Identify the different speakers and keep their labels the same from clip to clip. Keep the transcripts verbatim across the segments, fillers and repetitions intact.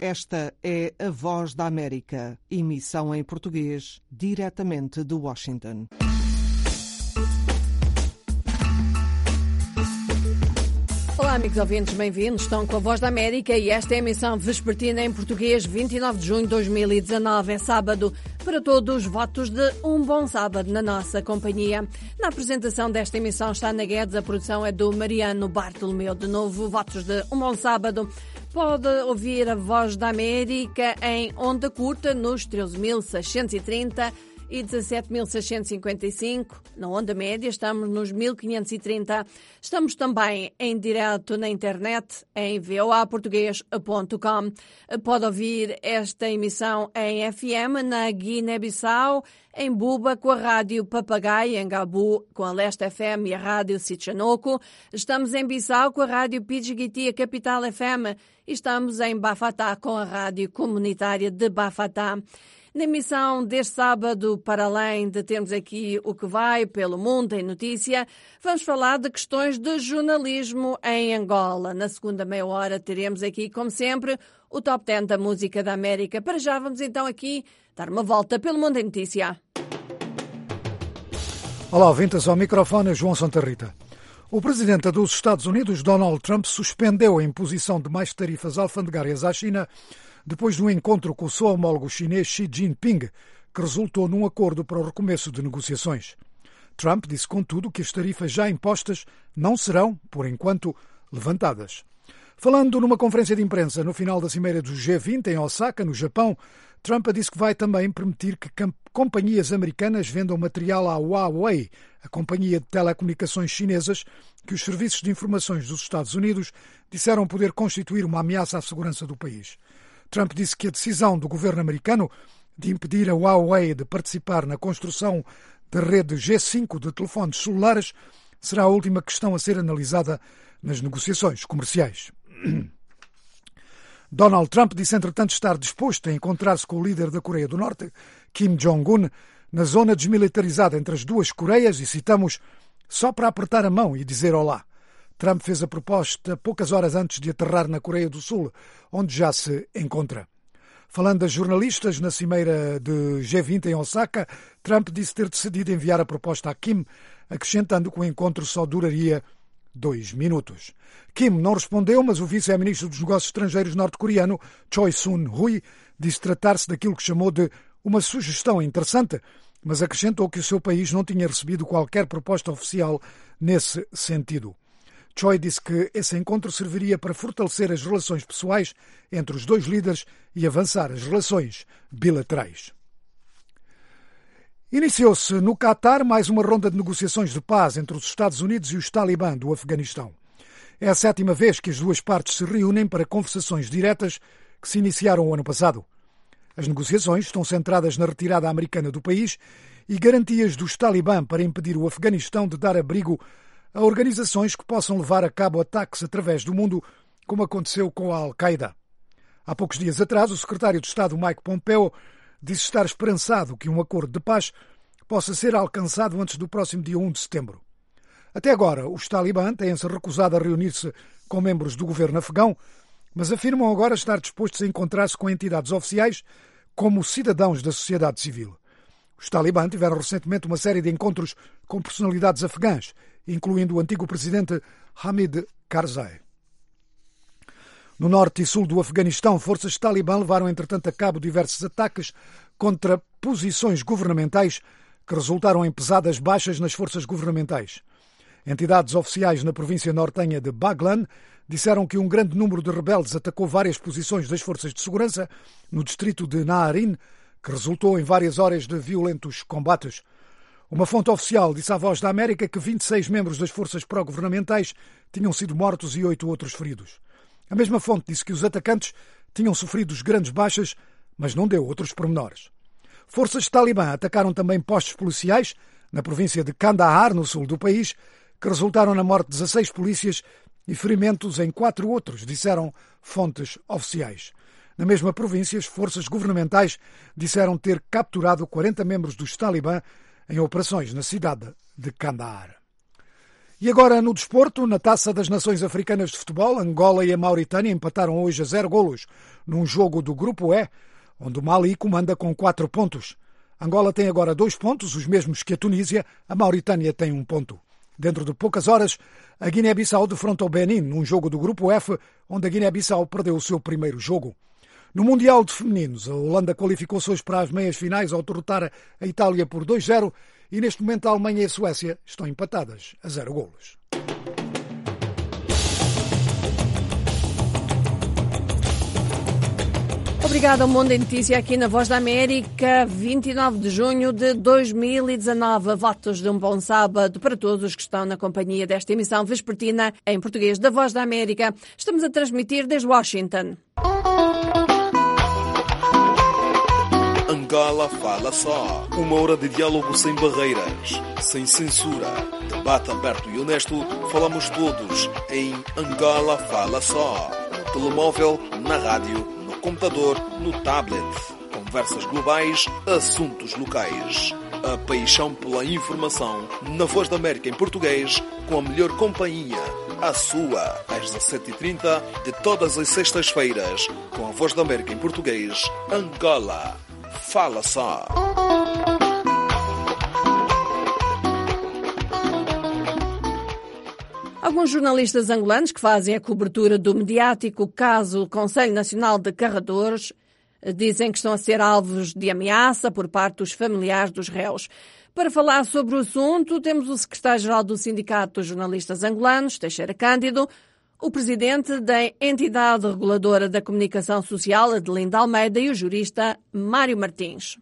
Speaker 1: Esta é a Voz da América, emissão em português, diretamente de Washington.
Speaker 2: Olá, amigos ouvintes, bem-vindos. Estão com a Voz da América e esta é a emissão vespertina em português, vinte e nove de junho de dois mil e dezanove. É sábado. Para todos, votos de um bom sábado na nossa companhia. Na apresentação desta emissão está Ana Guedes, a produção é do Mariano Bartolomeu. De novo, votos de um bom sábado. Pode ouvir a Voz da América em onda curta nos treze mil seiscentos e trinta e dezassete mil seiscentos e cinquenta e cinco. Na onda média estamos nos mil quinhentos e trinta. Estamos também em direto na internet em v o a português ponto com. Pode ouvir esta emissão em F M na Guiné-Bissau, em Buba com a Rádio Papagaio, em Gabu com a Leste F M e a Rádio Sichanoko. Estamos em Bissau com a Rádio Pidgiguiti, a Capital F M. E estamos em Bafatá com a Rádio Comunitária de Bafatá. Na emissão deste sábado, para além de termos aqui o que vai pelo mundo em notícia, vamos falar de questões de jornalismo em Angola. Na segunda meia hora teremos aqui, como sempre, o Top dez da Música da América. Para já vamos então aqui dar uma volta pelo mundo em notícia.
Speaker 3: Olá, ouvintes, ao microfone João Santa Rita. O presidente dos Estados Unidos, Donald Trump, suspendeu a imposição de mais tarifas alfandegárias à China depois de um encontro com o seu homólogo chinês Xi Jinping, que resultou num acordo para o recomeço de negociações. Trump disse, contudo, que as tarifas já impostas não serão, por enquanto, levantadas. Falando numa conferência de imprensa no final da cimeira do G vinte em Osaka, no Japão, Trump disse que vai também permitir que companhias americanas vendam material à Huawei, a companhia de telecomunicações chinesas, que os serviços de informações dos Estados Unidos disseram poder constituir uma ameaça à segurança do país. Trump disse que a decisão do governo americano de impedir a Huawei de participar na construção da rede G cinco de telefones celulares será a última questão a ser analisada nas negociações comerciais. Donald Trump disse, entretanto, estar disposto a encontrar-se com o líder da Coreia do Norte, Kim Jong-un, na zona desmilitarizada entre as duas Coreias e, citamos, só para apertar a mão e dizer olá. Trump fez a proposta poucas horas antes de aterrar na Coreia do Sul, onde já se encontra. Falando das jornalistas na cimeira de G vinte em Osaka, Trump disse ter decidido enviar a proposta a Kim, acrescentando que o encontro só duraria dois minutos. Kim não respondeu, mas o vice-ministro dos Negócios Estrangeiros norte-coreano, Choi Sun-hui, disse tratar-se daquilo que chamou de uma sugestão interessante, mas acrescentou que o seu país não tinha recebido qualquer proposta oficial nesse sentido. Choi disse que esse encontro serviria para fortalecer as relações pessoais entre os dois líderes e avançar as relações bilaterais. Iniciou-se no Catar mais uma ronda de negociações de paz entre os Estados Unidos e os Talibã do Afeganistão. É a sétima vez que as duas partes se reúnem para conversações diretas que se iniciaram o ano passado. As negociações estão centradas na retirada americana do país e garantias dos Talibã para impedir o Afeganistão de dar abrigo a organizações que possam levar a cabo ataques através do mundo, como aconteceu com a Al-Qaeda. Há poucos dias atrás, o secretário de Estado Mike Pompeo disse estar esperançado que um acordo de paz possa ser alcançado antes do próximo dia um de setembro. Até agora, os Talibã têm-se recusado a reunir-se com membros do governo afegão, mas afirmam agora estar dispostos a encontrar-se com entidades oficiais como cidadãos da sociedade civil. Os Talibã tiveram recentemente uma série de encontros com personalidades afegãs, incluindo o antigo presidente Hamid Karzai. No norte e sul do Afeganistão, forças talibã levaram, entretanto, a cabo diversos ataques contra posições governamentais que resultaram em pesadas baixas nas forças governamentais. Entidades oficiais na província nortenha de Baghlan disseram que um grande número de rebeldes atacou várias posições das forças de segurança no distrito de Naarin, que resultou em várias horas de violentos combates. Uma fonte oficial disse à Voz da América que vinte e seis membros das forças pró-governamentais tinham sido mortos e oito outros feridos. A mesma fonte disse que os atacantes tinham sofrido grandes baixas, mas não deu outros pormenores. Forças talibã atacaram também postos policiais na província de Kandahar, no sul do país, que resultaram na morte de dezasseis polícias e ferimentos em quatro outros, disseram fontes oficiais. Na mesma província, as forças governamentais disseram ter capturado quarenta membros dos talibã em operações na cidade de Kandahar. E agora no desporto, na Taça das Nações Africanas de Futebol, Angola e a Mauritânia empataram hoje a zero golos num jogo do Grupo E, onde o Mali comanda com quatro pontos. Angola tem agora dois pontos, os mesmos que a Tunísia, a Mauritânia tem um ponto. Dentro de poucas horas, a Guiné-Bissau defronta o Benin num jogo do Grupo F, onde a Guiné-Bissau perdeu o seu primeiro jogo. No Mundial de Femininos, a Holanda qualificou-se hoje para as meias finais ao derrotar a Itália por dois a zero e neste momento a Alemanha e a Suécia estão empatadas a zero golos.
Speaker 2: Obrigada ao Mundo em Notícia aqui na Voz da América, vinte e nove de junho de dois mil e dezanove. Votos de um bom sábado para todos os que estão na companhia desta emissão vespertina em português da Voz da América. Estamos a transmitir desde Washington.
Speaker 4: Angola Fala Só. Uma hora de diálogo sem barreiras, sem censura. Debate aberto e honesto. Falamos todos em Angola Fala Só. No telemóvel, na rádio, no computador, no tablet. Conversas globais, assuntos locais. A paixão pela informação na Voz da América em português, com a melhor companhia. A sua, às dezassete e trinta de todas as sextas-feiras, com a Voz da América em português, Angola Fala Só.
Speaker 2: Alguns jornalistas angolanos que fazem a cobertura do mediático caso Conselho Nacional de Carregadores dizem que estão a ser alvos de ameaça por parte dos familiares dos réus. Para falar sobre o assunto, temos o secretário-geral do Sindicato dos Jornalistas Angolanos, Teixeira Cândido, o presidente da entidade reguladora da comunicação social, Adelinda Almeida, e o jurista Mário Martins.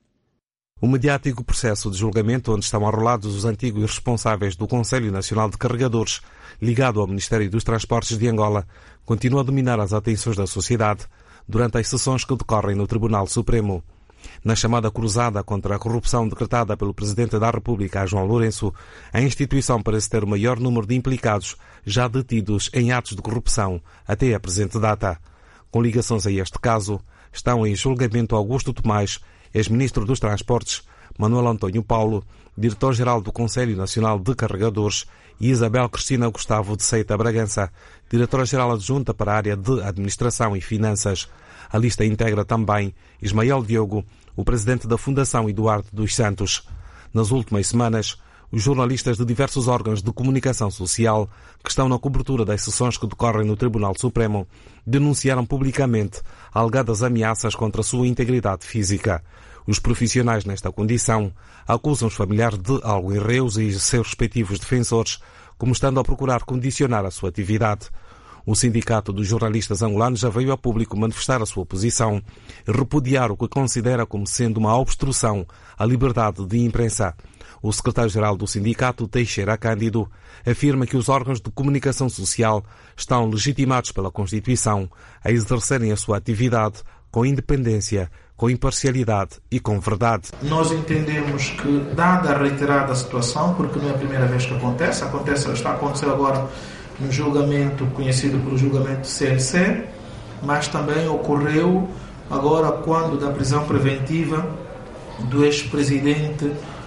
Speaker 5: O mediático processo de julgamento onde estão arrolados os antigos responsáveis do Conselho Nacional de Carregadores, ligado ao Ministério dos Transportes de Angola, continua a dominar as atenções da sociedade durante as sessões que decorrem no Tribunal Supremo. Na chamada cruzada contra a corrupção decretada pelo Presidente da República, João Lourenço, a instituição parece ter o maior número de implicados já detidos em atos de corrupção até a presente data. Com ligações a este caso, estão em julgamento Augusto Tomás, ex-ministro dos Transportes, Manuel Antônio Paulo, diretor-geral do Conselho Nacional de Carregadores, e Isabel Cristina Gustavo de Seita Bragança, diretora-geral adjunta para a área de Administração e Finanças. A lista integra também Ismael Diogo, o presidente da Fundação Eduardo dos Santos. Nas últimas semanas, os jornalistas de diversos órgãos de comunicação social que estão na cobertura das sessões que decorrem no Tribunal Supremo denunciaram publicamente alegadas ameaças contra a sua integridade física. Os profissionais nesta condição acusam os familiares de alguns réus e seus respectivos defensores como estando a procurar condicionar a sua atividade. O Sindicato dos Jornalistas Angolanos já veio a público manifestar a sua posição e repudiar o que considera como sendo uma obstrução à liberdade de imprensa. O secretário-geral do sindicato, Teixeira Cândido, afirma que os órgãos de comunicação social estão legitimados pela Constituição a exercerem a sua atividade com independência, com imparcialidade e com verdade.
Speaker 6: Nós entendemos que, dada a reiterada situação, porque não é a primeira vez que acontece, acontece está acontecendo agora no julgamento conhecido pelo julgamento C N C, mas também ocorreu agora quando da prisão preventiva do ex-presidente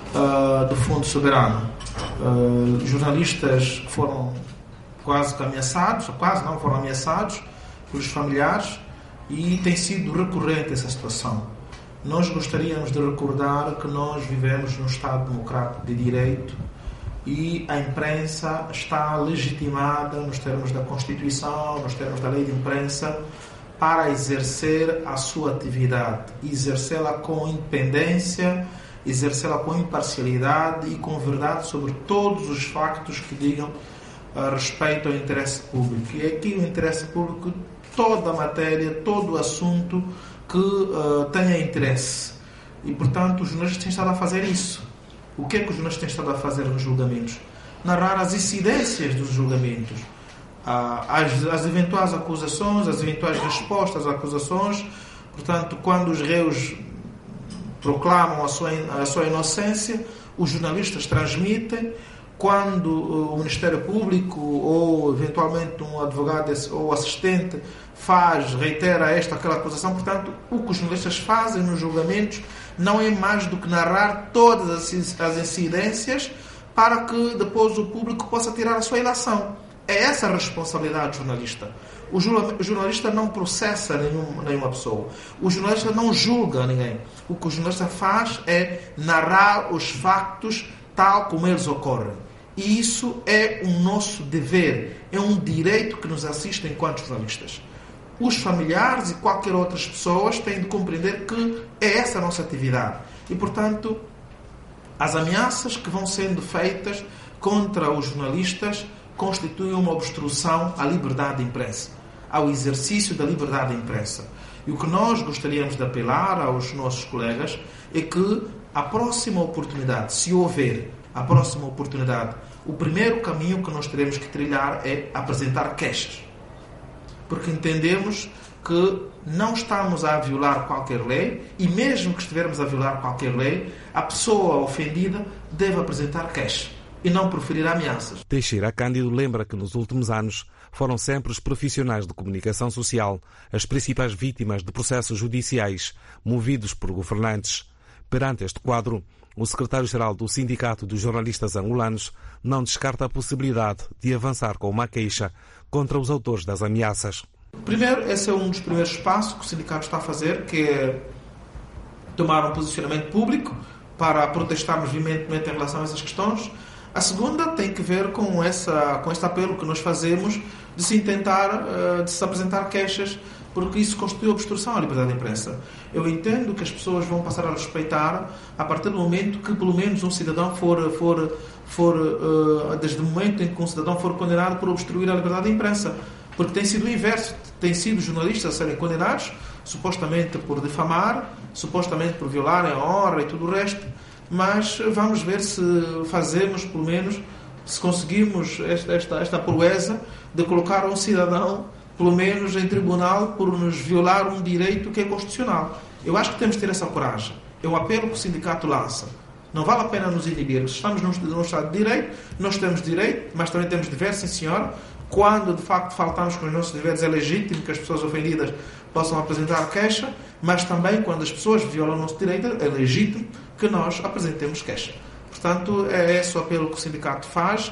Speaker 6: uh, do Fundo Soberano. Uh, jornalistas foram quase que ameaçados, quase não foram ameaçados pelos familiares, e tem sido recorrente essa situação. Nós gostaríamos de recordar que nós vivemos num Estado democrático de direito e a imprensa está legitimada nos termos da Constituição, nos termos da lei de imprensa, para exercer a sua atividade, exercê-la com independência, exercê-la com imparcialidade e com verdade sobre todos os factos que digam a respeito ao interesse público. E aqui o interesse público, toda a matéria, todo o assunto que uh, tenha interesse. E, portanto, os jornalistas têm estado a fazer isso. O que é que os jornalistas têm estado a fazer nos julgamentos? Narrar as incidências dos julgamentos, uh, as, as eventuais acusações, as eventuais respostas às acusações. Portanto, quando os réus proclamam a sua, a sua inocência, os jornalistas transmitem. Quando o Ministério Público ou, eventualmente, um advogado ou assistente faz, reitera esta ou aquela acusação, portanto, o que os jornalistas fazem nos julgamentos não é mais do que narrar todas as incidências para que depois o público possa tirar a sua ilação. É essa a responsabilidade do jornalista. O jornalista não processa nenhum, nenhuma pessoa. O jornalista não julga ninguém. O que o jornalista faz é narrar os factos tal como eles ocorrem. E isso é um nosso dever, é um direito que nos assiste enquanto jornalistas. Os familiares e qualquer outras pessoas têm de compreender que é essa a nossa atividade. E, portanto, as ameaças que vão sendo feitas contra os jornalistas constituem uma obstrução à liberdade de imprensa, ao exercício da liberdade de imprensa. E o que nós gostaríamos de apelar aos nossos colegas é que a próxima oportunidade, se houver a próxima oportunidade, o primeiro caminho que nós teremos que trilhar é apresentar queixas. Porque entendemos que não estamos a violar qualquer lei e mesmo que estivermos a violar qualquer lei, a pessoa ofendida deve apresentar queixa e não proferir ameaças.
Speaker 5: Teixeira Cândido lembra que nos últimos anos foram sempre os profissionais de comunicação social as principais vítimas de processos judiciais movidos por governantes. Perante este quadro, o secretário-geral do Sindicato dos Jornalistas Angolanos não descarta a possibilidade de avançar com uma queixa contra os autores das ameaças.
Speaker 6: Primeiro, esse é um dos primeiros passos que o sindicato está a fazer, que é tomar um posicionamento público para protestarmos veementemente em relação a essas questões. A segunda tem que ver com, essa, com este apelo que nós fazemos de se tentar, de se apresentar queixas, porque isso constitui obstrução à liberdade de imprensa. Eu entendo que as pessoas vão passar a respeitar a partir do momento que pelo menos um cidadão for, for, for uh, desde o momento em que um cidadão for condenado por obstruir a liberdade de imprensa. Porque tem sido o inverso, tem sido jornalistas a serem condenados, supostamente por difamar, supostamente por violarem a honra e tudo o resto, mas vamos ver se fazemos, pelo menos, se conseguimos esta, esta, esta proeza de colocar um cidadão pelo menos em tribunal, por nos violar um direito que é constitucional. Eu acho que temos de ter essa coragem. É um apelo que o sindicato lança. Não vale a pena nos inibir. Estamos num, num Estado de Direito, nós temos direito, mas também temos dever, sim senhor. Quando, de facto, faltamos com os nossos deveres, é legítimo que as pessoas ofendidas possam apresentar queixa, mas também, quando as pessoas violam o nosso direito, é legítimo que nós apresentemos queixa. Portanto, é esse o apelo que o sindicato faz,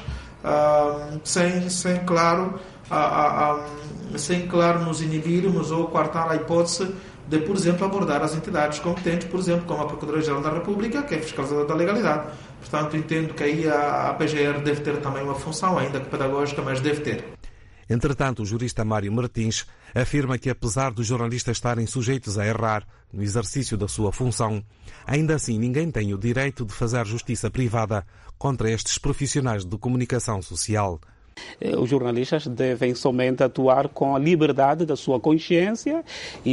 Speaker 6: uh, sem, sem claro... A, a, a, sem, claro, nos inibirmos ou coartar a hipótese de, por exemplo, abordar as entidades competentes, por exemplo, como a Procuradoria-Geral da República, que é fiscalizadora da legalidade. Portanto, entendo que aí a, a P G R deve ter também uma função, ainda que pedagógica, mas deve ter.
Speaker 5: Entretanto, o jurista Mário Martins afirma que, apesar dos jornalistas estarem sujeitos a errar no exercício da sua função, ainda assim ninguém tem o direito de fazer justiça privada contra estes profissionais de comunicação social.
Speaker 7: Os jornalistas devem somente atuar com a liberdade da sua consciência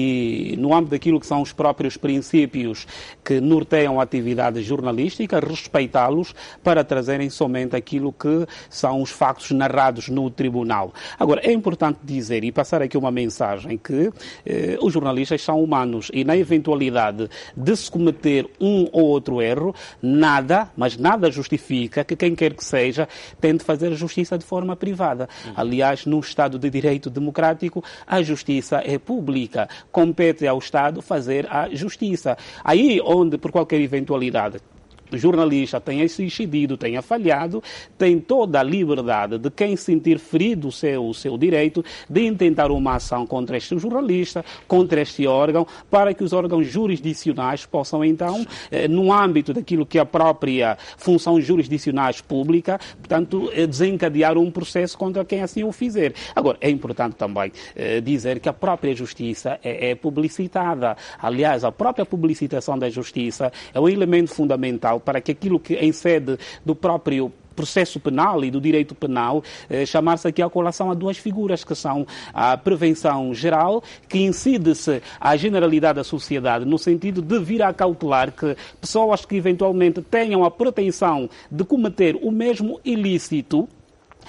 Speaker 7: e, no âmbito daquilo que são os próprios princípios que norteiam a atividade jornalística, respeitá-los para trazerem somente aquilo que são os factos narrados no tribunal. Agora, é importante dizer e passar aqui uma mensagem que eh, os jornalistas são humanos e, na eventualidade de se cometer um ou outro erro, nada, mas nada justifica que quem quer que seja tente fazer justiça de forma privada. Aliás, num Estado de direito democrático, a justiça é pública. Compete ao Estado fazer a justiça. Aí onde, por qualquer eventualidade, o jornalista tenha se excedido, tenha falhado, tem toda a liberdade de quem sentir ferido o seu, o seu direito de intentar uma ação contra este jornalista, contra este órgão, para que os órgãos jurisdicionais possam então, eh, no âmbito daquilo que é a própria função jurisdicionais pública, portanto, eh, desencadear um processo contra quem assim o fizer. Agora, é importante também eh, dizer que a própria justiça é, é publicitada. Aliás, a própria publicitação da justiça é um elemento fundamental para que aquilo que em sede do próprio processo penal e do direito penal, eh, chamar-se aqui a colação a duas figuras, que são a prevenção geral, que incide-se à generalidade da sociedade, no sentido de vir a cautelar que pessoas que eventualmente tenham a pretensão de cometer o mesmo ilícito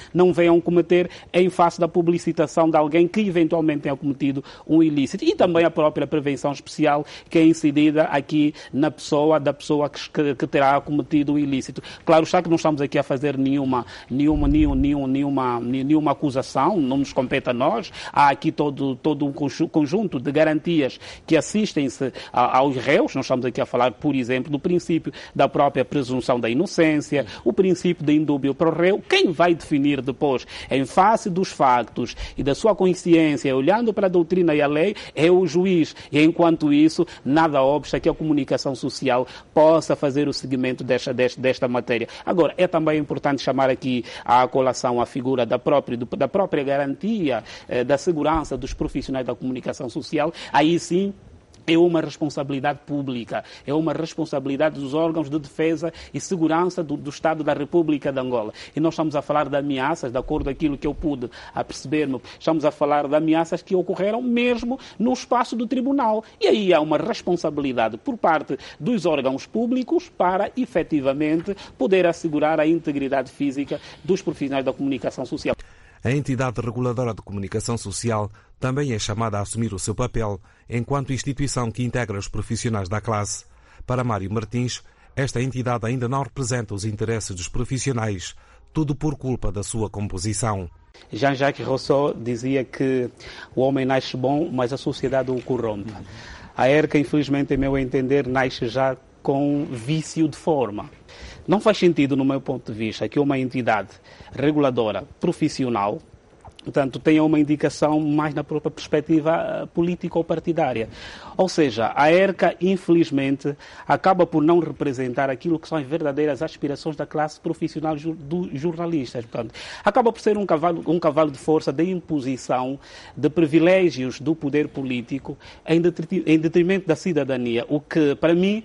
Speaker 7: não venham cometer em face da publicitação de alguém que eventualmente tenha cometido um ilícito. E também a própria prevenção especial que é incidida aqui na pessoa da pessoa que, que, que terá cometido o ilícito. Claro está que não estamos aqui a fazer nenhuma, nenhuma, nenhuma, nenhuma, nenhuma acusação, não nos compete a nós. Há aqui todo, todo um conjunto de garantias que assistem-se aos réus. Nós estamos aqui a falar, por exemplo, do princípio da própria presunção da inocência, o princípio de indúbio pro réu. Quem vai definir depois, em face dos factos e da sua consciência, olhando para a doutrina e a lei, é o juiz. E enquanto isso, nada obsta que a comunicação social possa fazer o seguimento desta, desta, desta matéria. Agora, é também importante chamar aqui a colação a figura da própria, da própria garantia eh, da segurança dos profissionais da comunicação social. Aí sim, é uma responsabilidade pública, é uma responsabilidade dos órgãos de defesa e segurança do, do Estado da República de Angola. E nós estamos a falar de ameaças, de acordo com aquilo que eu pude aperceber-me, estamos a falar de ameaças que ocorreram mesmo no espaço do tribunal. E aí há uma responsabilidade por parte dos órgãos públicos para, efetivamente, poder assegurar a integridade física dos profissionais da comunicação social.
Speaker 5: A entidade reguladora de comunicação social também é chamada a assumir o seu papel enquanto instituição que integra os profissionais da classe. Para Mário Martins, esta entidade ainda não representa os interesses dos profissionais, tudo por culpa da sua composição.
Speaker 7: Jean-Jacques Rousseau dizia que o homem nasce bom, mas a sociedade o corrompe. A ERCA, infelizmente, em meu entender, nasce já com vício de forma. Não faz sentido, no meu ponto de vista, que uma entidade reguladora profissional, portanto, tenha uma indicação mais na própria perspectiva política ou partidária. Ou seja, a ERCA, infelizmente, acaba por não representar aquilo que são as verdadeiras aspirações da classe profissional dos jornalistas. Portanto, acaba por ser um cavalo, um cavalo de força de imposição de privilégios do poder político em detrimento da cidadania, o que, para mim,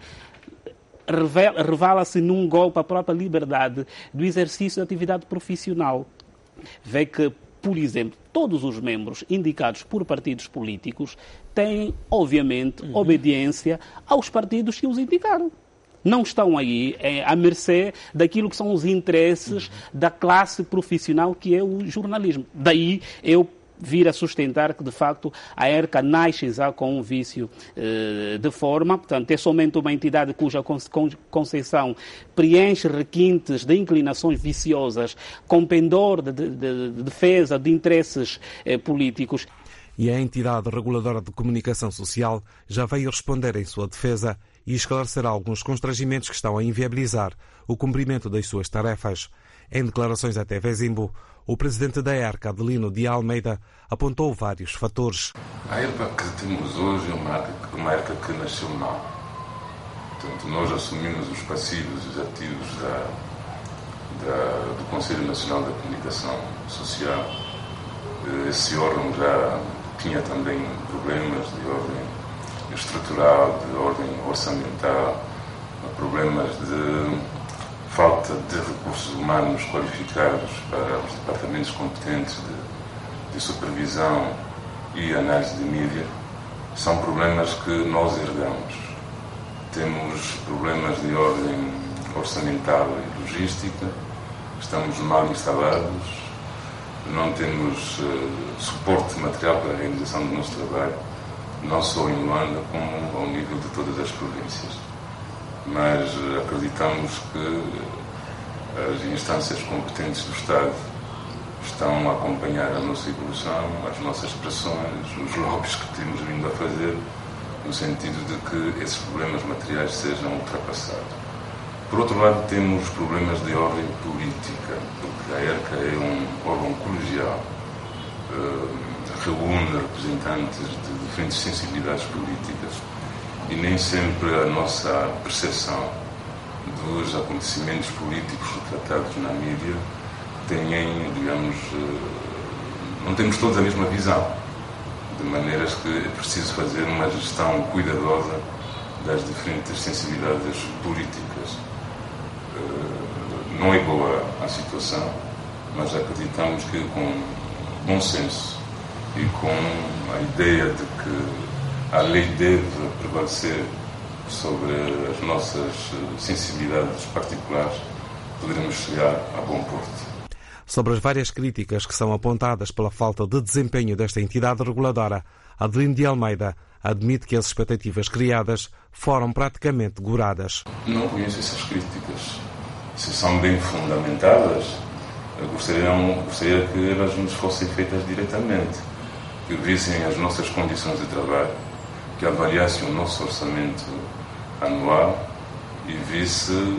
Speaker 7: revela-se num golpe à própria liberdade do exercício da atividade profissional. Vê que, por exemplo, todos os membros indicados por partidos políticos têm, obviamente, uhum. obediência aos partidos que os indicaram. Não estão aí é, à mercê daquilo que são os interesses uhum. da classe profissional que é o jornalismo. Daí eu vir a sustentar que, de facto, a ERCA nasce já com um vício eh, de forma, portanto, é somente uma entidade cuja conceição preenche requintes de inclinações viciosas, com pendor de, de, de defesa de interesses eh, políticos.
Speaker 5: E a entidade reguladora de comunicação social já veio responder em sua defesa e esclarecer alguns constrangimentos que estão a inviabilizar o cumprimento das suas tarefas. Em declarações à T V Zimbo, o presidente da ERCA, Adelino de Almeida, apontou vários fatores.
Speaker 8: A ERCA que temos hoje é uma ERCA, uma ERCA que nasceu mal. Portanto, nós assumimos os passivos e os ativos da, da, do Conselho Nacional da Comunicação Social. Esse órgão já tinha também problemas de ordem estrutural, de ordem orçamental, problemas de falta de recursos humanos qualificados para os departamentos competentes de, de supervisão e análise de mídia. São problemas que nós herdamos. Temos problemas de ordem orçamental e logística, estamos mal instalados, não temos uh, suporte material para a realização do nosso trabalho, não só em Luanda, como ao nível de todas as províncias. Mas acreditamos que as instâncias competentes do Estado estão a acompanhar a nossa evolução, as nossas pressões, os lobbies que temos vindo a fazer, no sentido de que esses problemas materiais sejam ultrapassados. Por outro lado, temos problemas de ordem política, porque a ERCA é um órgão colegial, reúne representantes de diferentes sensibilidades políticas, e nem sempre a nossa percepção dos acontecimentos políticos retratados na mídia tem, digamos, não temos todos a mesma visão, de maneiras que é preciso fazer uma gestão cuidadosa das diferentes sensibilidades políticas. Não é boa a situação, mas acreditamos que com bom senso e com a ideia de que a lei deve prevalecer sobre as nossas sensibilidades particulares, poderemos chegar a bom porto.
Speaker 5: Sobre as várias críticas que são apontadas pela falta de desempenho desta entidade reguladora, Adelino de Almeida admite que as expectativas criadas foram praticamente goradas.
Speaker 8: Não conheço essas críticas. Se são bem fundamentadas, eu gostaria, gostaria que elas nos fossem feitas diretamente, que vissem as nossas condições de trabalho, que avaliassem o nosso orçamento anual e visse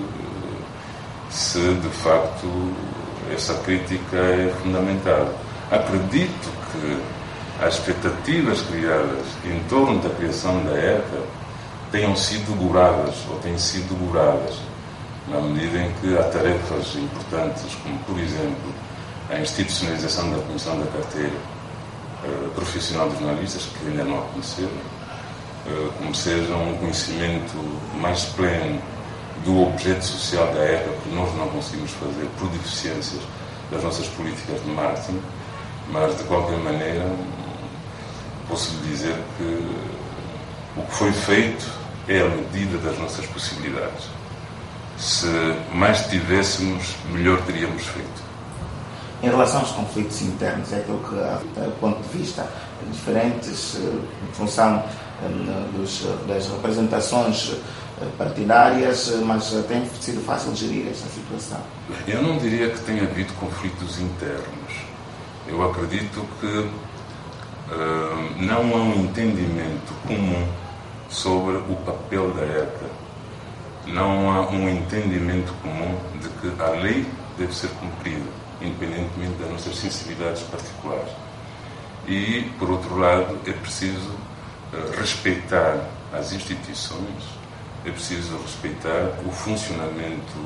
Speaker 8: se de facto essa crítica é fundamentada. Acredito que as expectativas criadas em torno da criação da ECA tenham sido goradas ou têm sido goradas, na medida em que há tarefas importantes, como por exemplo a institucionalização da Comissão da Carteira uh, Profissional dos Jornalistas, que ainda não aconteceram, uh, como seja um conhecimento mais pleno do objeto social da ECA, que nós não conseguimos fazer por deficiências das nossas políticas de marketing, mas de qualquer maneira posso lhe dizer que o que foi feito é a medida das nossas possibilidades. Se mais tivéssemos, melhor teríamos feito.
Speaker 9: Em relação aos conflitos internos, é aquilo que, do ponto de vista diferentes, em função dos, das representações partidárias, mas tem sido fácil gerir esta situação?
Speaker 8: Eu não diria que tenha havido conflitos internos. Eu acredito que uh, não há um entendimento comum sobre o papel da ECA. Não há um entendimento comum de que a lei deve ser cumprida, independentemente das nossas sensibilidades particulares. E, por outro lado, é preciso uh, respeitar as instituições, é preciso respeitar o funcionamento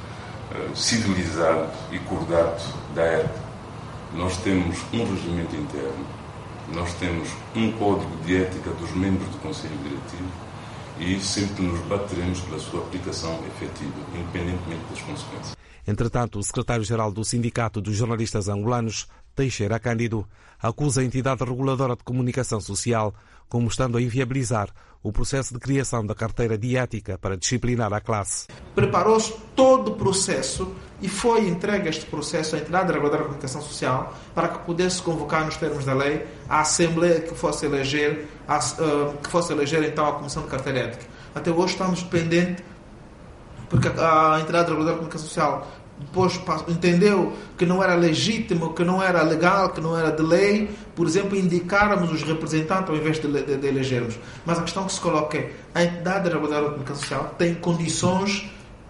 Speaker 8: uh, civilizado e cordato da ECA. Nós temos um regimento interno, nós temos um código de ética dos membros do Conselho Diretivo e sempre nos bateremos pela sua aplicação efetiva, independentemente das consequências.
Speaker 5: Entretanto, o secretário-geral do Sindicato dos Jornalistas Angolanos, Teixeira Cândido, acusa a entidade reguladora de comunicação social como estando a inviabilizar o processo de criação da carteira de ética para disciplinar a classe.
Speaker 6: Preparou-se todo o processo e foi entregue este processo à entidade reguladora de comunicação social para que pudesse convocar, nos termos da lei, a Assembleia que fosse eleger, a, uh, que fosse eleger então a Comissão de Carteira Ética. Até hoje estamos pendentes, porque a entidade reguladora de comunicação social depois entendeu que não era legítimo, que não era legal, que não era de lei, por exemplo, indicarmos os representantes ao invés de, de, de elegermos. Mas a questão que se coloca é: a entidade reguladora de comunicação social tem condições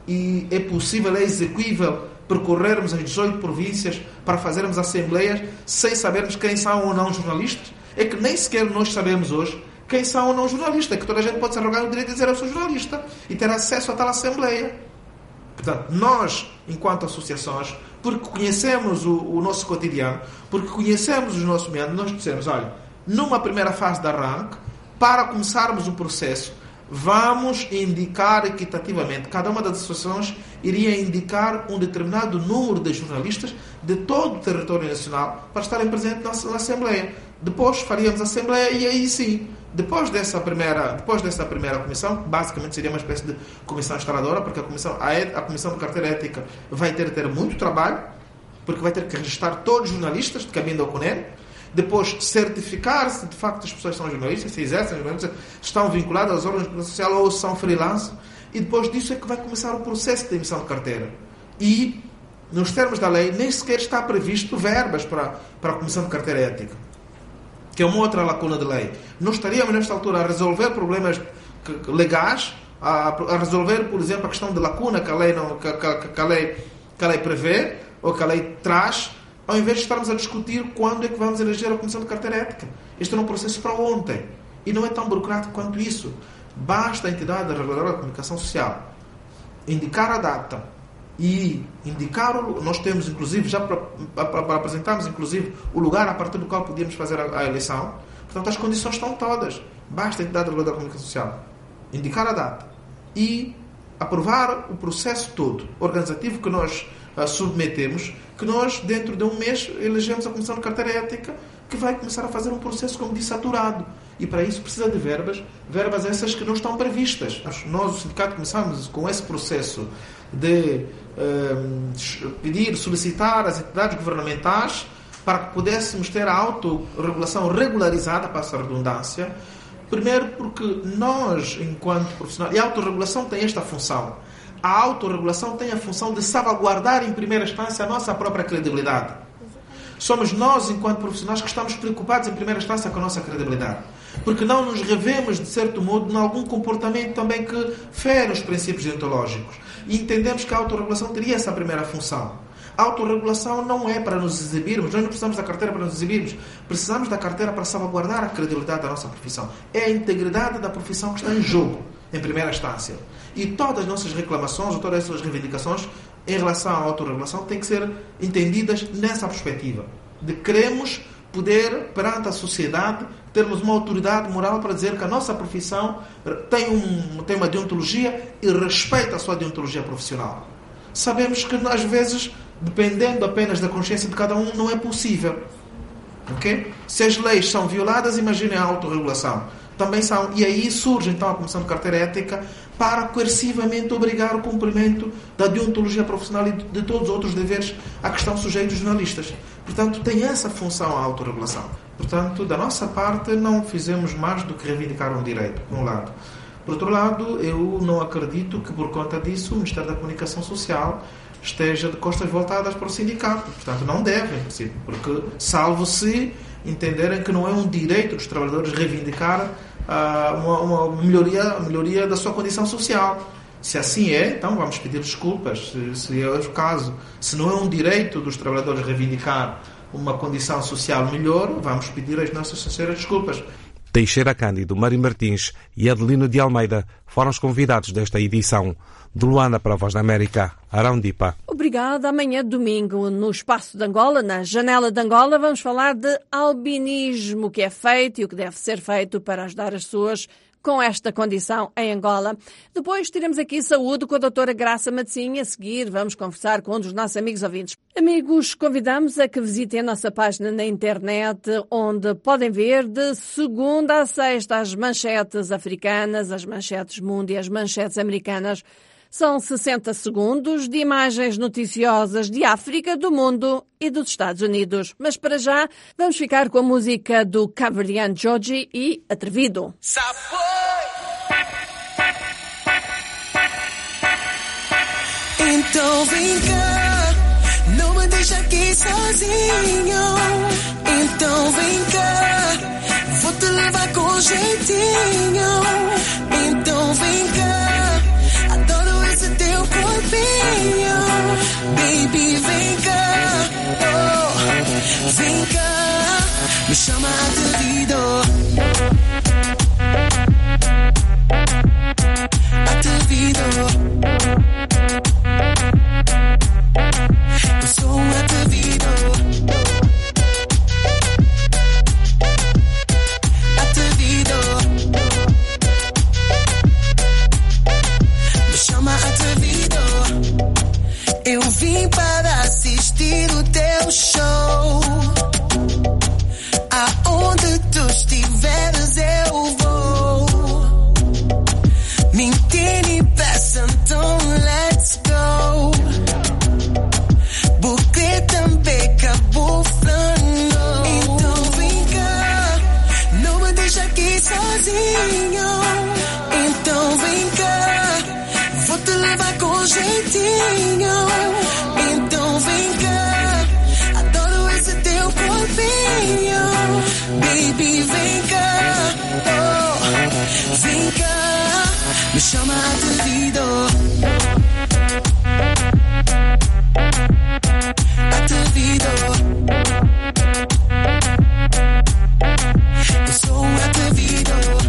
Speaker 6: e é possível, é execuível percorrermos as dezoito províncias para fazermos assembleias sem sabermos quem são ou não jornalistas? É que nem sequer nós sabemos hoje quem são ou não jornalistas, é que toda a gente pode se arrogar o direito de dizer eu sou jornalista e ter acesso a tal assembleia. Portanto, nós, enquanto associações, porque conhecemos o, o nosso cotidiano, porque conhecemos os nossos meandros, nós dissemos, olha, numa primeira fase de arranque, para começarmos o processo, vamos indicar equitativamente, cada uma das associações iria indicar um determinado número de jornalistas de todo o território nacional para estarem presentes na, na Assembleia. Depois faríamos a Assembleia e aí sim, depois dessa primeira, depois dessa primeira comissão, que basicamente seria uma espécie de comissão instaladora, porque a comissão, a, a comissão de carteira ética vai ter, ter muito trabalho, porque vai ter que registrar todos os jornalistas de caminho ao CONER, depois certificar se de facto as pessoas são jornalistas, se exercem jornalistas, estão vinculadas aos órgãos de comunicação social ou são freelance, e depois disso é que vai começar o processo de emissão de carteira. E, nos termos da lei, nem sequer está previsto verbas para, para a comissão de carteira ética, que é uma outra lacuna de lei. Nós estaríamos, nesta altura, a resolver problemas legais, a, a resolver, por exemplo, a questão de lacuna que a lei, não, que, que, que a lei, que a lei prevê, ou que a lei traz, ao invés de estarmos a discutir quando é que vamos eleger a Comissão de Carteira Ética. Este é um processo para ontem. E não é tão burocrático quanto isso. Basta a entidade reguladora da comunicação social indicar a data e indicar, o, nós temos inclusive, já para, para, para apresentarmos inclusive o lugar a partir do qual podíamos fazer a, a eleição. Portanto, as condições estão todas. Basta a entidade reguladora da comunicação social indicar a data e aprovar o processo todo organizativo que nós uh, submetemos, que nós dentro de um mês elegemos a Comissão de Carteira Ética, que vai começar a fazer um processo, como disse, aturado. E para isso precisa de verbas, verbas essas que não estão previstas. Nós, o sindicato, começamos com esse processo de eh, pedir, solicitar às entidades governamentais para que pudéssemos ter a autorregulação regularizada, passa a redundância. Primeiro porque nós, enquanto profissionais, e a autorregulação tem esta função. A autorregulação tem a função de salvaguardar, em primeira instância, a nossa própria credibilidade. Somos nós, enquanto profissionais, que estamos preocupados, em primeira instância, com a nossa credibilidade. Porque não nos revemos, de certo modo, em algum comportamento também que fere os princípios deontológicos. E entendemos que a autorregulação teria essa primeira função. A autorregulação não é para nos exibirmos, nós não precisamos da carteira para nos exibirmos, precisamos da carteira para salvaguardar a credibilidade da nossa profissão. É a integridade da profissão que está em jogo, em primeira instância. E todas as nossas reclamações, ou todas as nossas reivindicações em relação à autorregulação têm que ser entendidas nessa perspectiva. De queremos poder, perante a sociedade, termos uma autoridade moral para dizer que a nossa profissão tem, um, tem uma deontologia e respeita a sua deontologia profissional. Sabemos que, às vezes, dependendo apenas da consciência de cada um, não é possível. Okay? Se as leis são violadas, imaginem a autorregulação. Também são, e aí surge então a Comissão de Carteira Ética para coercivamente obrigar o cumprimento da deontologia profissional e de todos os outros deveres a que estão sujeitos os jornalistas. Portanto, tem essa função a autorregulação. Portanto, da nossa parte, não fizemos mais do que reivindicar um direito, por um lado. Por outro lado, eu não acredito que, por conta disso, o Ministério da Comunicação Social esteja de costas voltadas para o sindicato. Portanto, não deve, porque, salvo se entenderem que não é um direito dos trabalhadores reivindicar uh, uma, uma melhoria, melhoria da sua condição social. Se assim é, então vamos pedir desculpas, se, se é o caso. Se não é um direito dos trabalhadores reivindicar uma condição social melhor, vamos pedir as nossas sinceras desculpas.
Speaker 5: Teixeira Cândido, Mário Martins e Adelino de Almeida foram os convidados desta edição. De Luanda para a Voz da América, Arão Dipa.
Speaker 2: Obrigada. Amanhã, domingo, no Espaço de Angola, na Janela de Angola, vamos falar de albinismo, o que é feito e o que deve ser feito para ajudar as pessoas com esta condição em Angola. Depois teremos aqui saúde com a doutora Graça Matosinha. A seguir vamos conversar com um dos nossos amigos ouvintes. Amigos, convidamos a que visitem a nossa página na internet, onde podem ver de segunda a sexta as manchetes africanas, as manchetes mundo e as manchetes americanas. São sessenta segundos de imagens noticiosas de África, do mundo e dos Estados Unidos. Mas para já, vamos ficar com a música do cabo-verdiano Joji e Atrevido.
Speaker 10: Então vem cá, não me deixa aqui sozinho. Então vem cá, vou te levar com jeitinho. Então vem cá, adoro esse teu corpinho. Baby, vem cá, oh, vem cá, me chama Atrevido. Atrevido. Eu sou um atrevido. Atrevido. Me chama atrevido. Eu vim para assistir o teu show. Aonde tu estiveres eu vou. Me entende, peça, então let's go. Porque também acabou flano. Então vem cá, não me deixa aqui sozinho. Então vem cá, vou te levar com jeitinho. Então vem cá, adoro esse teu corpinho. Baby, vem cá, oh, vem cá, me chama atrevido. Atrevido. Eu sou um atrevido.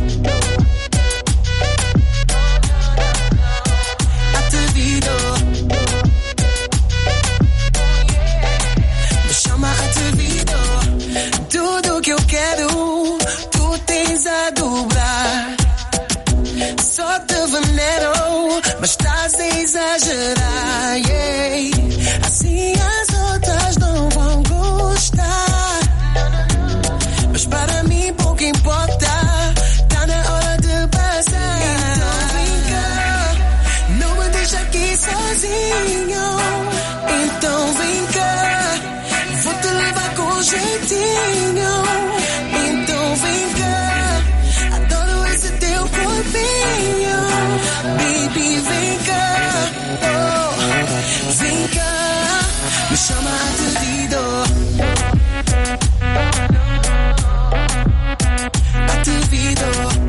Speaker 10: Atrevido. Me chama atrevido. Tudo que eu quero, tu tens a dobrar. Só te venero, mas estás a exagerar, yeah. Assim as outras não vão gostar. Mas para mim pouco importa. atrevido. Atrevido.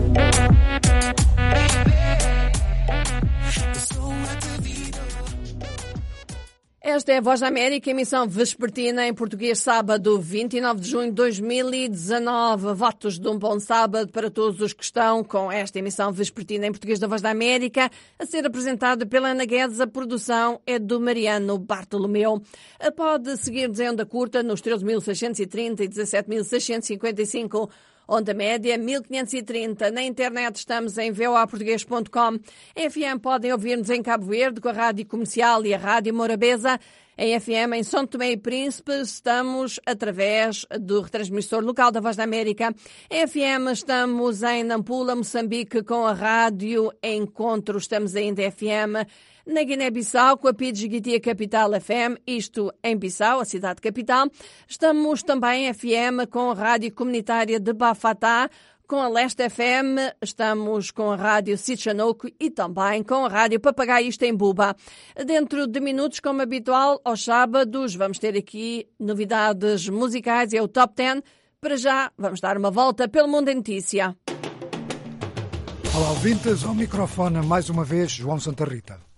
Speaker 10: Eu sou um atrevido.
Speaker 2: Esta é a Voz da América, emissão vespertina em português, sábado vinte e nove de junho de dois mil e dezanove. Votos de um bom sábado para todos os que estão com esta emissão vespertina em português da Voz da América, a ser apresentada pela Ana Guedes. A produção é do Mariano Bartolomeu. Pode seguir-nos em onda curta nos treze mil seiscentos e trinta e dezassete mil seiscentos e cinquenta e cinco. Onda média mil quinhentos e trinta. Na internet estamos em v o a português ponto com. Em F M podem ouvir-nos em Cabo Verde com a Rádio Comercial e a Rádio Morabeza. Em F M em São Tomé e Príncipe estamos através do retransmissor local da Voz da América. Em F M estamos em Nampula, Moçambique com a Rádio Encontro. Estamos ainda em F M na Guiné-Bissau com a Pidgeguitia Capital F M, isto em Bissau, a cidade capital. Estamos também em F M com a Rádio Comunitária de Bafatá, com a Leste F M, estamos com a Rádio Sitchanoco e também com a Rádio Papagaio, isto em Buba. Dentro de minutos, como habitual, aos sábados, vamos ter aqui novidades musicais, é o Top dez. Para já, vamos dar uma volta pelo Mundo em Notícia.
Speaker 3: Olá, ouvintes, ao microfone mais uma vez, João Santa Rita.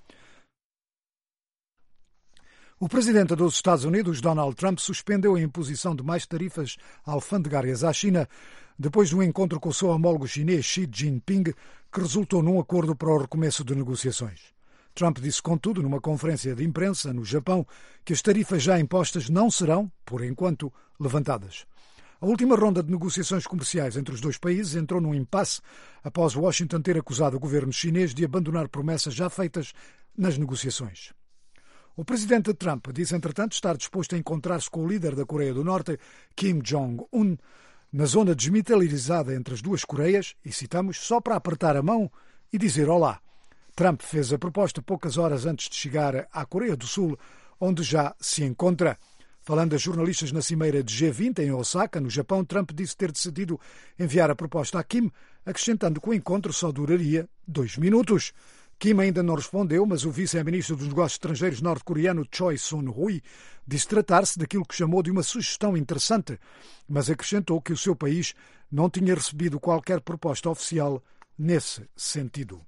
Speaker 3: O presidente dos Estados Unidos, Donald Trump, suspendeu a imposição de mais tarifas alfandegárias à China depois de um encontro com o seu homólogo chinês Xi Jinping, que resultou num acordo para o recomeço de negociações. Trump disse, contudo, numa conferência de imprensa no Japão, que as tarifas já impostas não serão, por enquanto, levantadas. A última ronda de negociações comerciais entre os dois países entrou num impasse após Washington ter acusado o governo chinês de abandonar promessas já feitas nas negociações. O presidente Trump disse, entretanto, estar disposto a encontrar-se com o líder da Coreia do Norte, Kim Jong-un, na zona desmilitarizada entre as duas Coreias, e citamos, só para apertar a mão e dizer olá. Trump fez a proposta poucas horas antes de chegar à Coreia do Sul, onde já se encontra. Falando a jornalistas na cimeira de G vinte em Osaka, no Japão, Trump disse ter decidido enviar a proposta a Kim, acrescentando que o encontro só duraria dois minutos. Kim ainda não respondeu, mas o vice-ministro dos Negócios Estrangeiros norte-coreano Choi Son-hui disse tratar-se daquilo que chamou de uma sugestão interessante, mas acrescentou que o seu país não tinha recebido qualquer proposta oficial nesse sentido.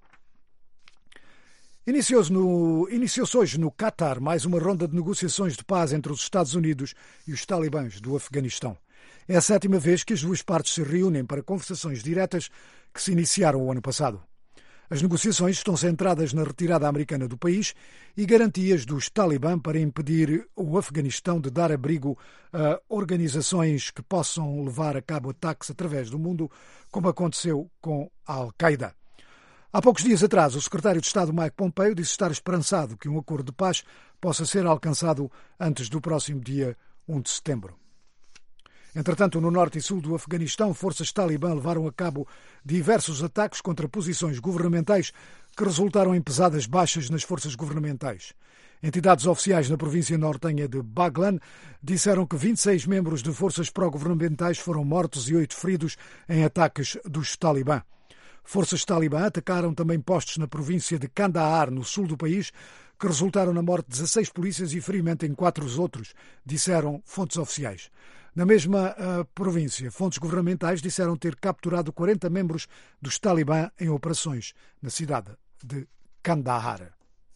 Speaker 3: Iniciou-se, no, iniciou-se hoje no Catar mais uma ronda de negociações de paz entre os Estados Unidos e os talibãs do Afeganistão. É a sétima vez que as duas partes se reúnem para conversações diretas que se iniciaram o ano passado. As negociações estão centradas na retirada americana do país e garantias dos talibã para impedir o Afeganistão de dar abrigo a organizações que possam levar a cabo ataques através do mundo, como aconteceu com a Al-Qaeda. Há poucos dias atrás, o secretário de Estado Mike Pompeo disse estar esperançado que um acordo de paz possa ser alcançado antes do próximo dia um de setembro. Entretanto, no norte e sul do Afeganistão, forças talibã levaram a cabo diversos ataques contra posições governamentais que resultaram em pesadas baixas nas forças governamentais. Entidades oficiais na província nortenha de Baghlan disseram que vinte e seis membros de forças pró-governamentais foram mortos e oito feridos em ataques dos talibã. Forças talibã atacaram também postos na província de Kandahar, no sul do país, que resultaram na morte de dezasseis polícias e ferimento em quatro outros, disseram fontes oficiais. Na mesma uh, província, fontes governamentais disseram ter capturado quarenta membros dos talibã em operações na cidade de Kandahar.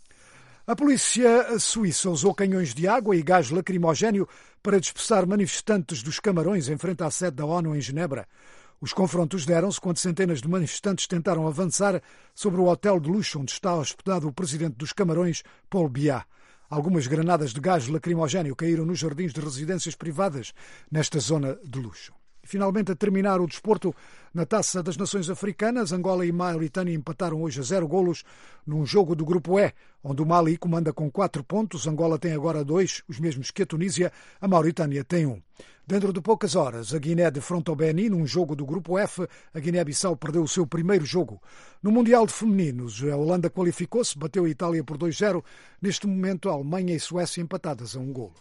Speaker 3: A polícia suíça usou canhões de água e gás lacrimogéneo para dispersar manifestantes dos Camarões em frente à sede da ONU em Genebra. Os confrontos deram-se quando centenas de manifestantes tentaram avançar sobre o hotel de luxo onde está hospedado o presidente dos Camarões, Paul Biya. Algumas granadas de gás lacrimogéneo caíram nos jardins de residências privadas nesta zona de luxo. E, finalmente, a terminar o desporto, na Taça das Nações Africanas, Angola e Mauritânia empataram hoje a zero golos num jogo do Grupo E, onde o Mali comanda com quatro pontos, Angola tem agora dois, os mesmos que a Tunísia, a Mauritânia tem um. Dentro de poucas horas, a Guiné defronta o Benin num jogo do Grupo F. A Guiné-Bissau perdeu o seu primeiro jogo. No Mundial de Femininos, a Holanda qualificou-se, bateu a Itália por dois a zero. Neste momento, a Alemanha e a Suécia empatadas a um golo.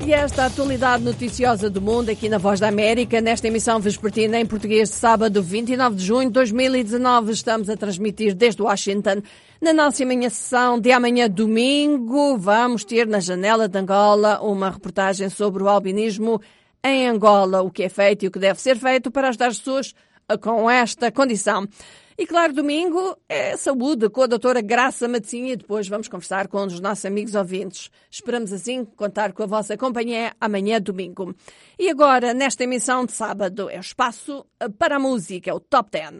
Speaker 2: E esta atualidade noticiosa do mundo aqui na Voz da América, nesta emissão vespertina em português de sábado vinte e nove de junho de dois mil e dezanove, estamos a transmitir desde Washington. Na nossa manhã sessão de amanhã domingo, vamos ter na Janela de Angola uma reportagem sobre o albinismo em Angola, o que é feito e o que deve ser feito para ajudar as pessoas com esta condição. E claro, domingo é saúde com a doutora Graça Matosinha e depois vamos conversar com um dos nossos amigos ouvintes. Esperamos assim contar com a vossa companhia amanhã domingo. E agora, nesta emissão de sábado, é o espaço para a música, é o Top dez.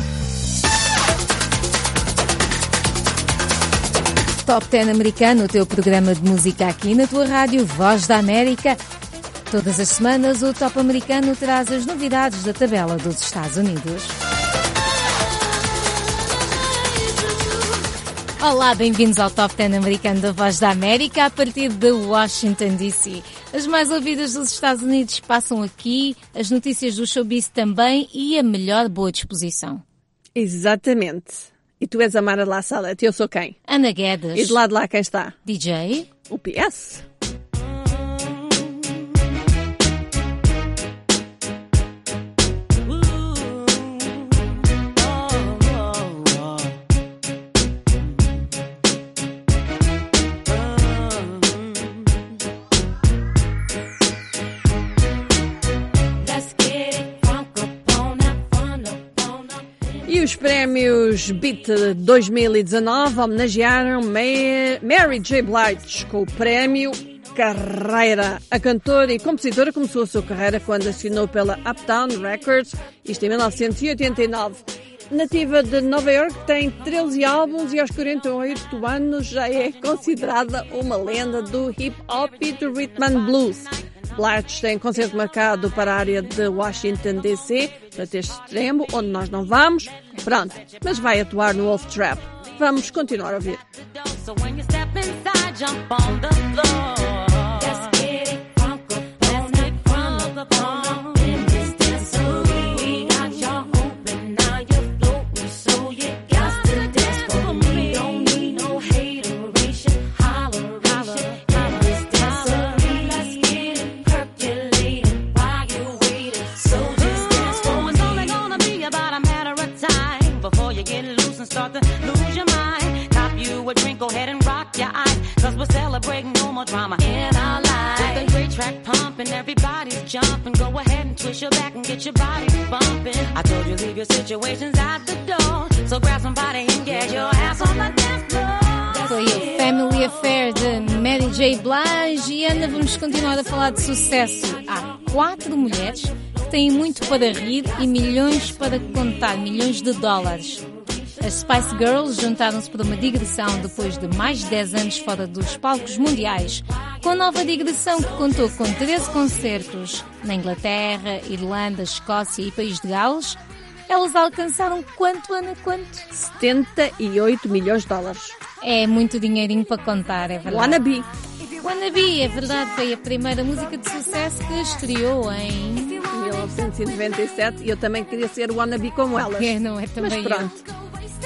Speaker 11: Top dez americano, o teu programa de música aqui na tua rádio Voz da América. Todas as semanas o Top americano traz as novidades da tabela dos Estados Unidos. Olá, bem-vindos ao Top dez americano da Voz da América a partir de Washington, D C As mais ouvidas dos Estados Unidos passam aqui, as notícias do showbiz também e a melhor boa disposição.
Speaker 2: Exatamente. E tu és a Mara La Salete, eu sou quem?
Speaker 11: Ana Guedes.
Speaker 2: E de lá de lá quem está?
Speaker 11: D J.
Speaker 2: O P S. Os prémios Beat dois mil e dezanove homenagearam Mary J. Blige com o prémio Carreira. A cantora e compositora começou a sua carreira quando assinou pela Uptown Records, isto em mil novecentos e oitenta e nove. Nativa de Nova York, tem treze álbuns e aos quarenta e oito anos já é considerada uma lenda do hip-hop e do rhythm and blues. Blige tem concerto marcado para a área de Washington, D C, para este extremo, onde nós não vamos. Pronto, mas vai atuar no Wolf Trap. Vamos continuar a ouvir.
Speaker 12: Start to lose your mind. Cop you a drink, go ahead and rock your eyes. Cause we're celebrating no more drama in our lives. With a great track pumping, everybody's jumping. Go ahead and twist your back and get your body bumping. I told you leave your situations at the door. So grab somebody and get your ass on the dance floor.
Speaker 11: Foi o Family Affair de Mary J. Blige. E Ana, vamos continuar a falar de sucesso. Há quatro mulheres que têm muito para rir e milhões para contar, milhões de dólares. As Spice Girls juntaram-se para uma digressão depois de mais de dez anos fora dos palcos mundiais, com a nova digressão que contou com treze concertos na Inglaterra, Irlanda, Escócia e País de Gales. Elas alcançaram quanto, Ana, quanto?
Speaker 2: setenta e oito milhões de dólares.
Speaker 11: É muito dinheirinho para contar, é verdade.
Speaker 2: Wannabe.
Speaker 11: Wannabe, é verdade, foi a primeira música de sucesso que estreou em
Speaker 2: mil novecentos e noventa e sete e eu também queria ser Wannabe como elas.
Speaker 11: É, não é também.
Speaker 2: Mas pronto.
Speaker 11: Eu.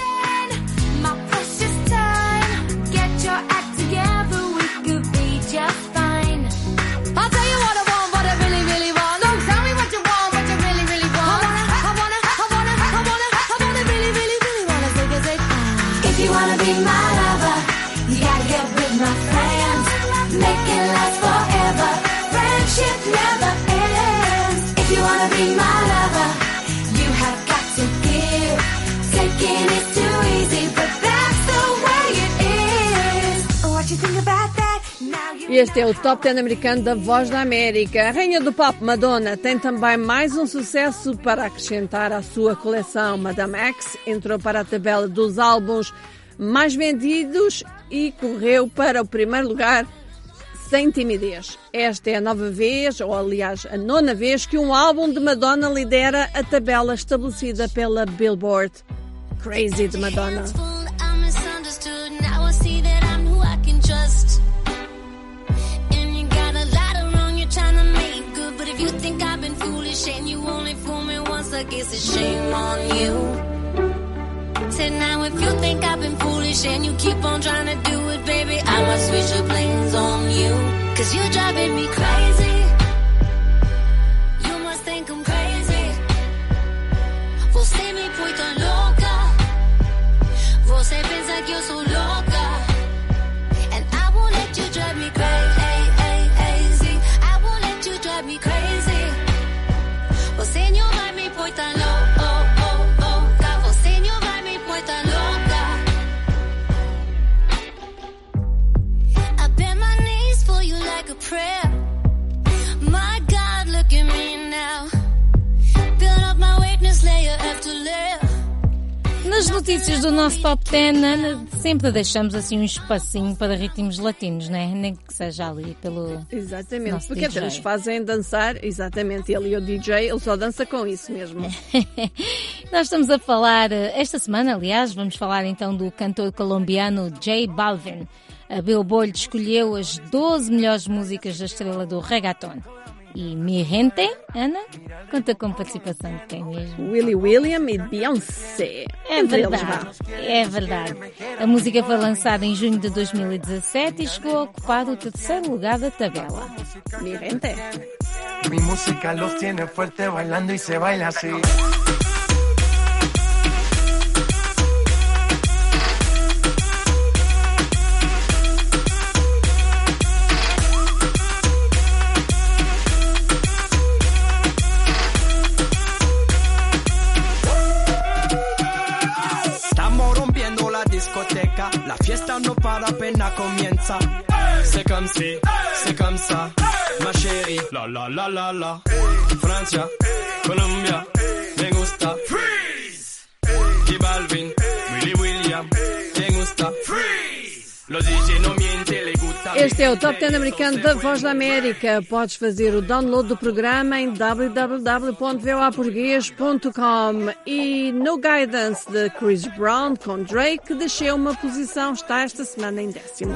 Speaker 2: Este é o Top dez americano da Voz da América. A rainha do pop, Madonna, tem também mais um sucesso para acrescentar à sua coleção. Madame X entrou para a tabela dos álbuns mais vendidos e correu para o primeiro lugar sem timidez. Esta é a nova vez, ou aliás a nona vez, que um álbum de Madonna lidera a tabela estabelecida pela Billboard. Crazy de Madonna.
Speaker 13: I guess it's shame on you. Said now if you think I've been foolish and you keep on trying to do it, baby, I must switch your plans on you. 'cause you're driving me crazy. You must think I'm crazy. Você me põe tão louca. Você pensa que eu sou louca. And I won't let you drive me crazy. I won't let you drive me crazy. Você não vai me põe tão louca. Você não vai me põe tão louca. I bend my knees for you like a prayer. My God, look at me now. Build up my weakness layer after layer.
Speaker 11: Nas notícias do nosso Top dez, Ana, sempre deixamos assim um espacinho para ritmos latinos, né? Nem que seja ali pelo
Speaker 2: Exatamente,
Speaker 11: nosso
Speaker 2: porque
Speaker 11: D J.
Speaker 2: eles fazem dançar, exatamente, ele e o D J, ele só dança com isso mesmo.
Speaker 11: Nós estamos a falar, esta semana, aliás, vamos falar então do cantor colombiano J Balvin. A Billboard escolheu as doze melhores músicas da estrela do reggaeton. E Mi Gente, Ana, conta com participação de quem mesmo?
Speaker 2: Willie William e Beyoncé.
Speaker 11: É
Speaker 2: Entre
Speaker 11: verdade,
Speaker 2: eles,
Speaker 11: é verdade. A música foi lançada em junho de dois mil e dezassete e chegou a ocupar o terceiro lugar da tabela.
Speaker 2: Mi Gente.
Speaker 14: Mi música los tiene fuerte bailando y se baila así. La fiesta no para, apenas comienza. C'est comme si, c'est comme ça, ma chérie. La la la la la. Francia, Colombia, me gusta. Freeze. J Balvin, Willie William, me gusta. Freeze. Los D J no mienten, le gusta.
Speaker 2: Este é o Top dez americano da Voz da América. Podes fazer o download do programa em w w w ponto v o a português ponto com. E No Guidance de Chris Brown com Drake desceu uma posição, está esta semana em décimo.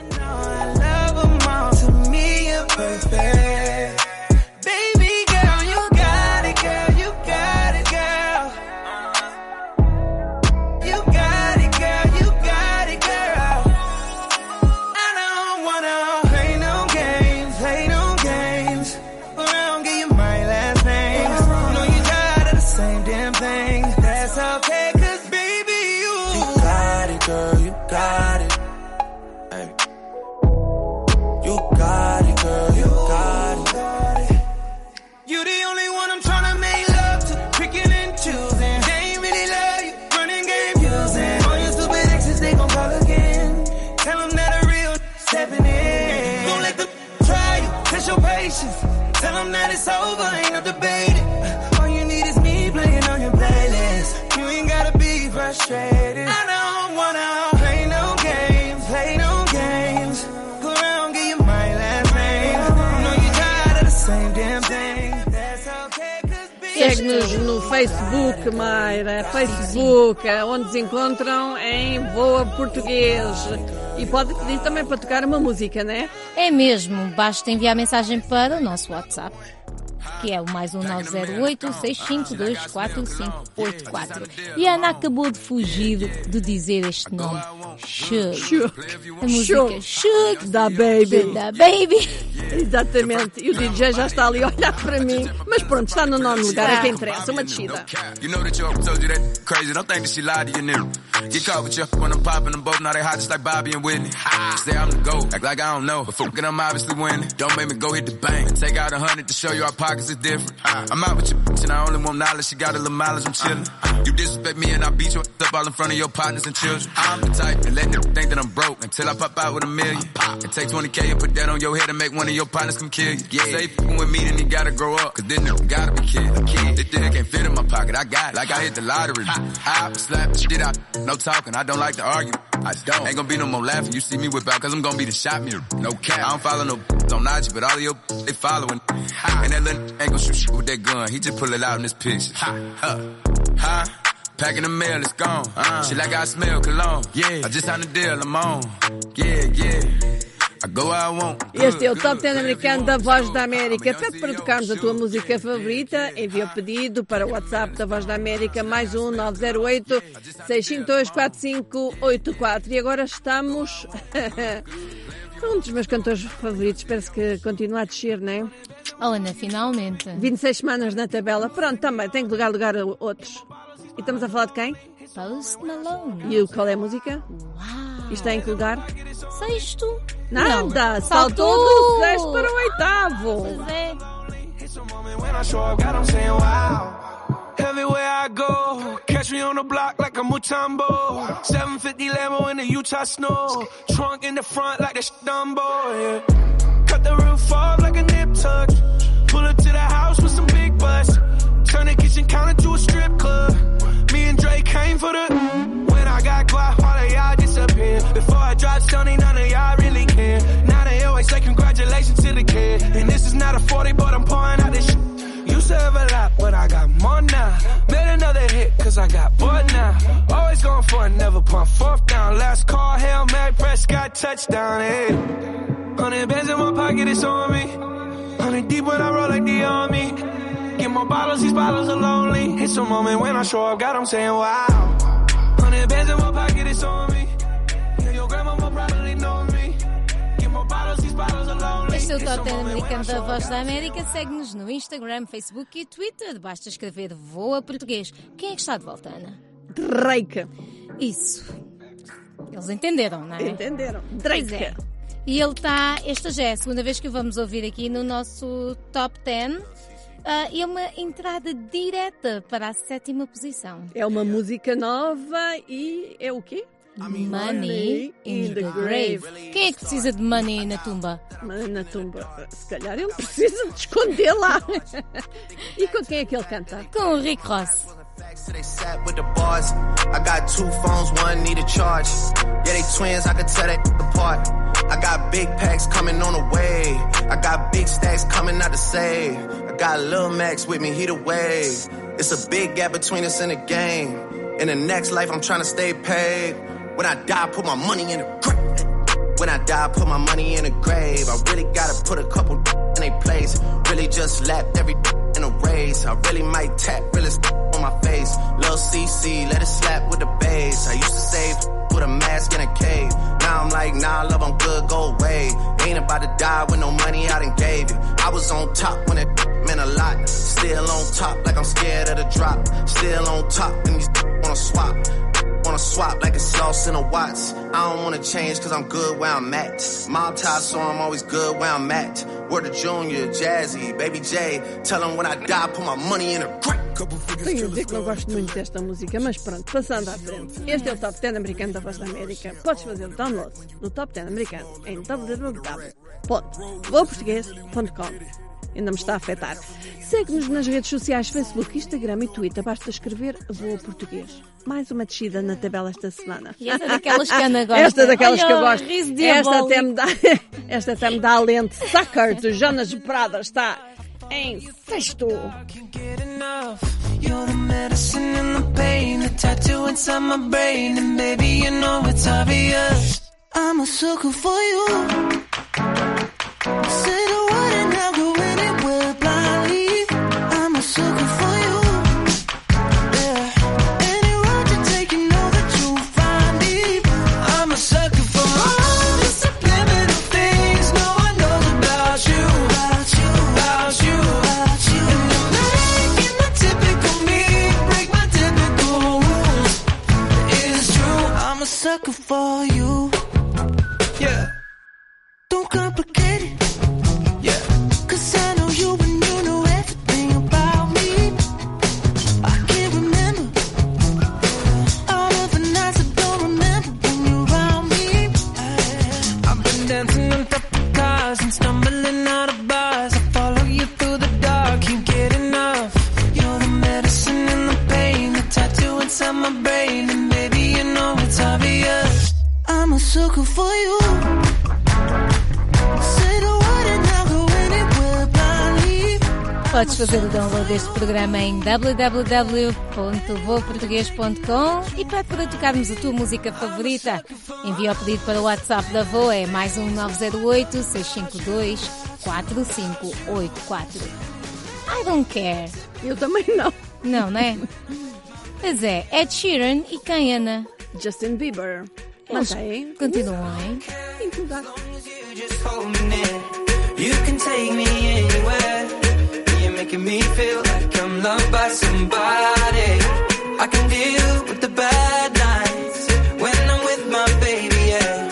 Speaker 14: Tell them that it's over, ain't no debating. All you need is me playing on your playlist. You ain't gotta be frustrated. I don't wanna play no games, play no games. Go around, give you my last name. I know you tired of the same damn thing. That's okay, cause
Speaker 2: Segue-nos no Facebook, Mayra, Facebook, onde nos encontram em Voa Português. E pode pedir também para tocar uma música, né?
Speaker 11: É mesmo, basta enviar mensagem para o nosso WhatsApp, que é o mais um nove zero oito, seis cinco dois, quatro cinco oito quatro. E a Ana acabou de fugir de dizer este nome. Shook.
Speaker 2: Shook.
Speaker 11: A música Shook
Speaker 2: da Baby.
Speaker 11: Da Baby.
Speaker 2: Exatamente. E o D J já está ali a olhar para mim. Mas pronto, está no nono lugar, é que interessa. Uma descida.
Speaker 15: You know that your told you that crazy. Don't think that she lied to you, nigga. Get caught with you when I'm popping them both. Now they hot just like Bobby and Whitney. Say I'm the GOAT. Act like I don't know. But fuck it, I'm obviously winning. Don't make me go hit the bank. Take out a hundred to show you our pockets is different. I'm out with your bitch and I only want knowledge. She got a little mileage, I'm chillin'. You disrespect me and I beat you up all in front of your partners and children. I'm the type that let them think that I'm broke until I pop out with a million. And take twenty K and put that on your head and make one of your partners come kill you. Yeah. Say f***ing with me, then he gotta grow up. Cause then nigga gotta be killed. Kid. This thing can't fit in my pocket. I got it. Like I hit the lottery. I slap the shit out. No talking. I don't like to argue. I don't. Ain't gonna be no more laughing. You see me whip out cause I'm gonna be the shot mirror. No cap. I don't follow no on I G, but all of your they following. And that little ain't gonna shoot shit with that gun. He just pull it out in this picture. Huh. Huh. Packing the mail, it's gone. Uh, shit like I smell cologne. Yeah. I just signed a deal, I'm on. Yeah, yeah.
Speaker 2: Este é o Top dez americano da Voz da América. Pede para tocarmos a tua música favorita. Envia o pedido para o WhatsApp da Voz da América, mais um nove zero oito, seis cinco dois, quatro cinco oito quatro. E agora estamos Um dos meus cantores favoritos, parece que continua a descer, não é?
Speaker 11: Oh, Ana, finalmente.
Speaker 2: vinte e seis semanas na tabela. Pronto, também, tem que lugar, lugar a outros. E estamos a falar de quem?
Speaker 11: Post Malone.
Speaker 2: E qual é a música?
Speaker 11: Uau.
Speaker 2: Isto é em que lugar?
Speaker 11: Sexto.
Speaker 2: Nada,
Speaker 11: Não,
Speaker 2: saltou do sexto para o oitavo.
Speaker 11: Pois é.
Speaker 14: Everywhere I go, catch me on the block like a Mutombo. seven fifty Lambo in the Utah snow. Trunk in the front like that Dumbo, yeah. Cut the roof off like a nip tuck. Pull up to the house with some big butts. Turn the kitchen counter to a strip club. Me and Drake came for the... When I got guap, all of y'all disappear. Before I dropped Sony, none of y'all really care. Now they always say congratulations to the kid. And this is not a forty, but I'm pouring out this shit. Used to have a lot, but I got more now. Made another hit, cause I got bored now. Always going for it, never pump fourth down. Last call, Hail Mary, Prescott, touchdown, hey. Hundred bands in my pocket, it's on me. Hundred deep when I roll like the army. Get more bottles, these bottles are lonely. It's a moment when I show up, God, I'm saying wow. Hundred bands in my pocket, it's on me. Yeah, your grandma will probably know me. Get more bottles, these bottles are lonely.
Speaker 11: Este é o Top dez americano da Voz da América. Segue-nos no Instagram, Facebook e Twitter. Basta escrever Voa Português. Quem é que está de volta, Ana?
Speaker 2: Drake.
Speaker 11: Isso. Eles entenderam, não é?
Speaker 2: Entenderam. Drake.
Speaker 11: Pois é. E ele está... Esta já é a segunda vez que o vamos ouvir aqui no nosso Top dez. Uh, e é uma entrada direta para a sétima posição.
Speaker 2: É uma música nova e é o quê?
Speaker 11: Money in the Grave. Quem é que precisa de money na tumba?
Speaker 2: Money na tumba. Se calhar ele precisa de esconder lá. E com quem é que ele canta?
Speaker 11: Com o Rick Ross.
Speaker 16: They sat with the bars. I got two phones, one need a charge. Yeah, they twins, I could tell they apart. I got big packs coming on the way. I got big stacks coming out to save. I got Lil Max with me, he the wave. It's a big gap between us in the game. In the next life, I'm trying to stay paid. When I die, put my money in the grave. When I die, put my money in the grave. I really gotta put a couple in their place. Really just lapped every in a race. I really might tap, really on my face. Lil' C C, let it slap with the bass. I used to save with a mask in a cave. Now I'm like, nah, love, I'm good, go away. Ain't about to die with no money I done gave you. I was on top when it meant a lot. Still on top like I'm scared of the drop. Still on top and these wanna swap. Wanna swap like it's sauce in a Watts. I don't wanna change cause I'm good where I'm at. Mob tie, so I'm always good where I'm at. Word to Junior, Jazzy, Baby J. Tell them when I die, put my money in a crack.
Speaker 2: Tenho a dizer que não gosto muito desta música, mas pronto, passando à frente. Este é o Top dez americano da Voz da América. Podes fazer o download do Top dez americano em w w w ponto voa português ponto com. Ainda me está a afetar. Segue-nos nas redes sociais, Facebook, Instagram e Twitter. Basta escrever Voa Português. Mais uma descida na tabela esta semana.
Speaker 11: E esta é daquelas que a Ana gosta.
Speaker 2: Esta é daquelas
Speaker 11: Olha,
Speaker 2: que eu gosto.
Speaker 11: riso
Speaker 2: Esta até, me
Speaker 11: diabólico.
Speaker 2: dá, esta até me dá alento. Sucker, do Jonas Brothers, está em sexto.
Speaker 14: You're the medicine and the pain, the tattoo inside my brain, and baby, you know it's obvious. I'm a sucker for you. Say the word and I'll go anywhere blindly. I'm a sucker for you. Yeah. Any road you take, you know that you'll find me. I'm a sucker for all the subliminal things no one knows about you. About you, about you, about you. And you're making the typical me break my typical rules. It's true, I'm a sucker for you. Yeah. Don't complicate it. Yeah. Cause I know you and you know everything about me. I can't remember all of the nights I don't remember when you're around me. I've been dancing on top of cars and stumbling out of bars. I follow you through the dark, can't get enough. You're the medicine and the pain, the tattoo inside my brain, and baby you know it's obvious. I'm a sucker for you.
Speaker 11: Podes fazer o download deste programa em w w w ponto voa português ponto com e pede para tocarmos a tua música favorita. Envia o pedido para o WhatsApp da Voa, é mais um nove zero oito, seis cinco dois, quatro cinco oito quatro. I don't care.
Speaker 2: Eu também não.
Speaker 11: Não, né? Pois é, Ed Sheeran e quem, Ana?
Speaker 2: Justin Bieber.
Speaker 11: Eles
Speaker 2: Mantém.
Speaker 11: continuam, hein?
Speaker 2: Em que lugar?
Speaker 14: just hold me near. You can take me anywhere. You're making me feel like I'm loved by somebody. I can deal with the bad nights when I'm with my baby, yeah.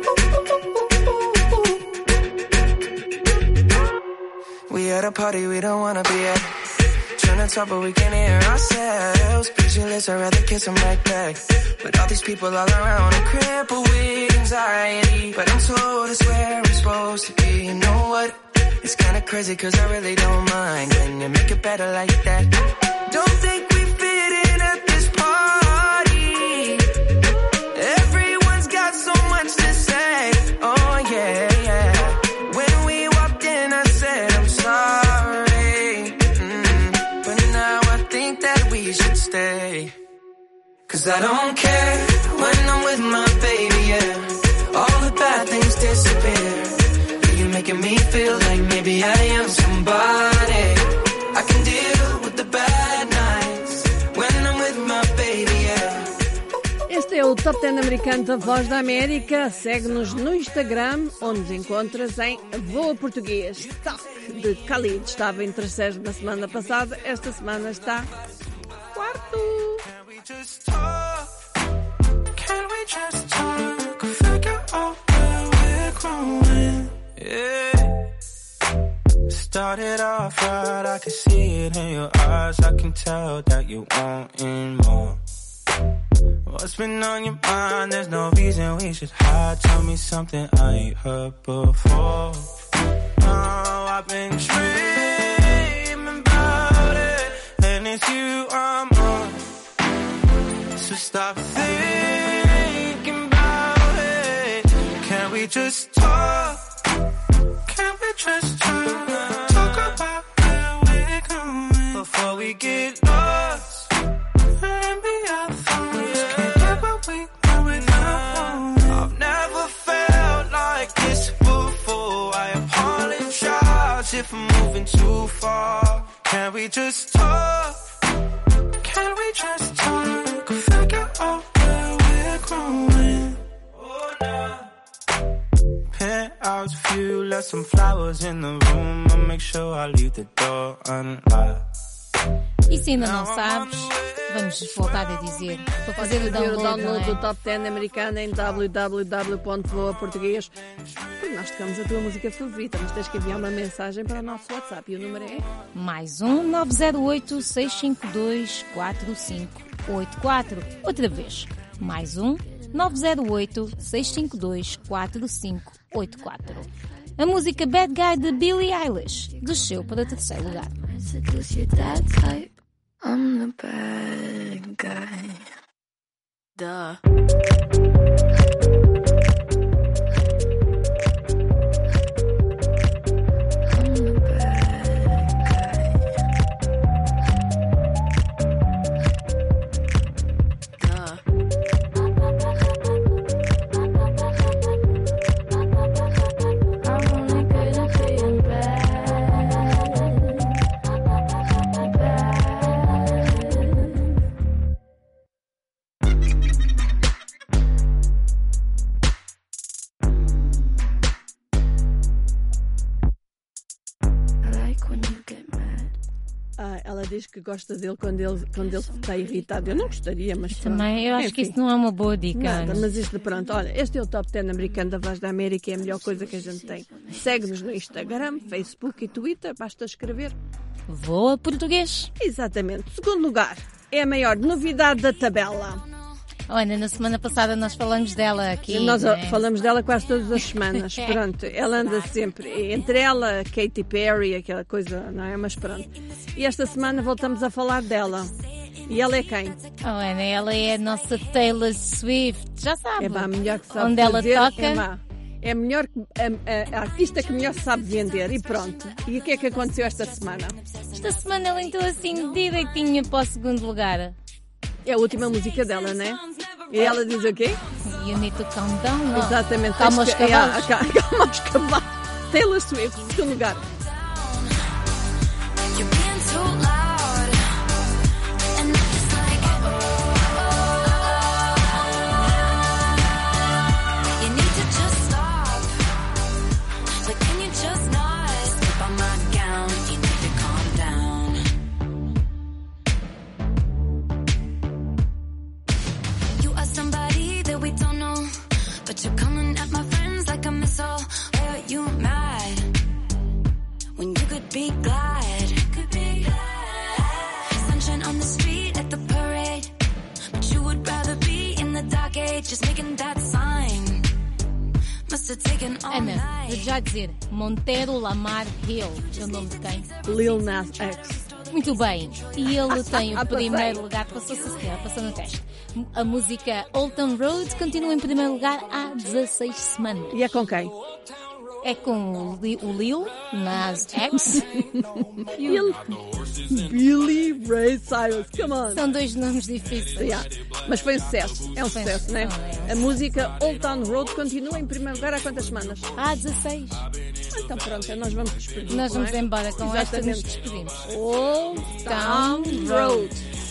Speaker 14: We at a party we don't wanna be at. Trying to talk but we can't hear ourselves. Pictureless, I'd rather kiss them right back. But all these people all around, I'm crippled with anxiety. But I'm told it's where I'm supposed to be. You know what? It's kinda crazy cause I really don't mind when you make it better like that. Don't think we fit in at this party. Everyone's got so much to say. Oh yeah, yeah. When we walked in I said I'm sorry. Mm. But now I think that we should stay. Cause I don't care when I'm with my baby, yeah. All the bad things disappear. You're making me feel like maybe I am somebody. I can deal with the bad nights when I'm with my baby, yeah.
Speaker 2: Este é o Top dez americano da Voz da América. Segue-nos no Instagram, onde nos encontras em Voa Português. Talk de Khalid estava em terceiro na semana passada. Esta semana está quarto.
Speaker 14: Can we just talk? Can we just talk? Figure out where we're growing. Yeah. Started off right, I can see it in your eyes. I can tell that you wanting more. What's been on your mind? There's no reason we should hide. Tell me something I ain't heard before. Oh, I've been dreaming about it, and it's you I'm on. So stop thinking about it. Can we just talk? Can we just talk? Talk about where we're going before we get lost and be our thoughts. Can't get what we want without. I've never felt like this before. I apologize if I'm moving too far. Can we just talk? Can we just talk? Figure out where we're growing. Oh, nah. Penthouse view, left some flowers in the room. I'll make sure I leave the door unlocked.
Speaker 11: E se ainda não sabes, vamos voltar a dizer. Para fazer o download,
Speaker 2: o download
Speaker 11: é?
Speaker 2: do Top dez americano em w w w ponto voa português. Nós tocamos a tua música favorita, mas tens que enviar uma mensagem para o nosso WhatsApp. E o número é?
Speaker 11: Mais um nove zero oito, seis cinco dois, quatro cinco oito quatro. Outra vez. Mais um nove zero oito, seis cinco dois, quatro cinco oito quatro. A música Bad Guy de Billie Eilish desceu para o terceiro lugar.
Speaker 13: I'm the bad guy. Duh.
Speaker 2: Ela diz que gosta dele quando ele, quando ele está irritado. Eu não gostaria, mas pronto.
Speaker 11: Também, eu acho
Speaker 2: Enfim,
Speaker 11: que isso não é uma boa dica.
Speaker 2: Nada, mas isto, pronto, olha, este é o Top dez americano da Voz da América, é a melhor coisa que a gente tem. Segue-nos no Instagram, Facebook e Twitter, basta escrever
Speaker 11: Voa Português.
Speaker 2: Exatamente. Segundo lugar, é a maior novidade da tabela.
Speaker 11: Olha, na semana passada nós falamos dela aqui.
Speaker 2: Nós
Speaker 11: né?
Speaker 2: falamos dela quase todas as semanas. Pronto, ela anda sempre. Entre ela, Katy Perry, aquela coisa, não é? Mas pronto. E esta semana voltamos a falar dela. E ela é quem?
Speaker 11: Oh, Ana, ela é a nossa Taylor Swift. Já sabe.
Speaker 2: É a melhor que sabe
Speaker 11: onde ela
Speaker 2: fazer,
Speaker 11: toca.
Speaker 2: É, má. É a melhor, a, a, a artista que melhor sabe vender. E pronto. E o que é que aconteceu esta semana?
Speaker 11: Esta semana ela entrou assim direitinha para o segundo lugar.
Speaker 2: É a última música dela, não é? E ela diz o quê?
Speaker 11: You need to calm down.
Speaker 2: Exatamente.
Speaker 11: Calma os cavalos.
Speaker 2: É, a, calma os cavalos. Taylor Swift, segundo lugar.
Speaker 11: Ana, vou já dizer, Montero Lamar Hill, é o nome de quem?
Speaker 2: Lil Nas X.
Speaker 11: Muito bem, e ele tem o
Speaker 2: Ah, passei.
Speaker 11: primeiro lugar, passou-se a seguir, passou no teste. A música Old Town Road continua em primeiro lugar há dezasseis semanas.
Speaker 2: E é com quem?
Speaker 11: É com o Li- o Lil Nas X e o...
Speaker 2: Billy Ray Cyrus, come on.
Speaker 11: São dois nomes difíceis.
Speaker 2: Yeah. Mas foi um sucesso, é um
Speaker 11: Foi um
Speaker 2: sucesso, né?
Speaker 11: sucesso, é.
Speaker 2: A música Old Town Road continua em primeiro lugar há quantas semanas?
Speaker 11: Há dezasseis.
Speaker 2: Então pronto, nós vamos despedir.
Speaker 11: Nós vamos
Speaker 2: não é?
Speaker 11: embora com esta, nos
Speaker 2: Exatamente.
Speaker 11: despedimos.
Speaker 2: Old Town Road.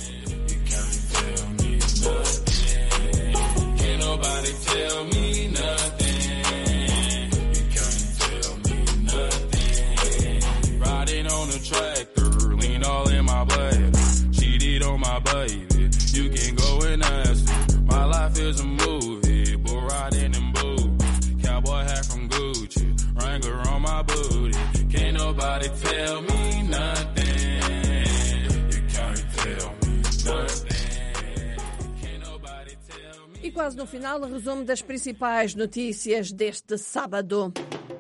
Speaker 17: Can't nobody tell me nothing. You can't tell me nothing. Riding on a tractor, lean all in my blood. Cheated on my baby. You can go and ask her. My life is a movie, bull riding in boots. Cowboy hat from Gucci, Wrangler on my booty. Can't nobody tell me nothing. You can't tell me nothing.
Speaker 2: E quase no final, o resumo das principais notícias deste sábado.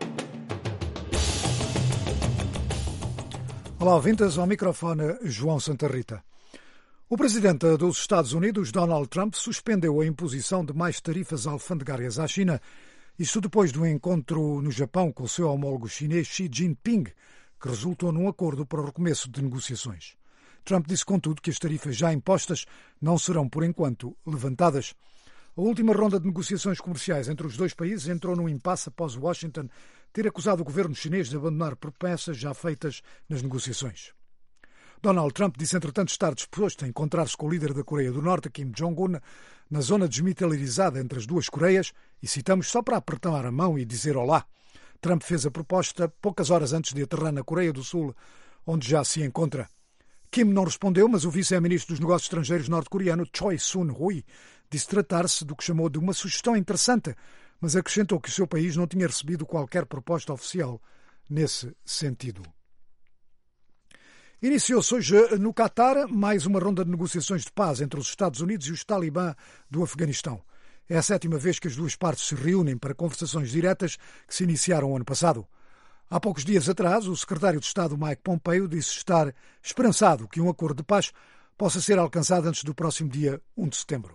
Speaker 3: Olá, ouvintes, ao microfone João Santa Rita. O presidente dos Estados Unidos, Donald Trump, suspendeu a imposição de mais tarifas alfandegárias à China, isto depois do encontro no Japão com o seu homólogo chinês Xi Jinping, que resultou num acordo para o recomeço de negociações. Trump disse, contudo, que as tarifas já impostas não serão, por enquanto, levantadas. A última ronda de negociações comerciais entre os dois países entrou num impasse após Washington ter acusado o governo chinês de abandonar promessas já feitas nas negociações. Donald Trump disse, entretanto, estar disposto a encontrar-se com o líder da Coreia do Norte, Kim Jong-un, na zona desmilitarizada entre as duas Coreias, e citamos só para apertar a mão e dizer olá. Trump fez a proposta poucas horas antes de aterrar na Coreia do Sul, onde já se encontra. Kim não respondeu, mas o vice-ministro dos Negócios Estrangeiros norte-coreano, Choi Sun-hui, disse tratar-se do que chamou de uma sugestão interessante, mas acrescentou que o seu país não tinha recebido qualquer proposta oficial nesse sentido. Iniciou-se hoje no Catar mais uma ronda de negociações de paz entre os Estados Unidos e os talibã do Afeganistão. É a sétima vez que as duas partes se reúnem para conversações diretas que se iniciaram ano passado. Há poucos dias atrás, o secretário de Estado Mike Pompeo disse estar esperançado que um acordo de paz possa ser alcançado antes do próximo dia um de setembro.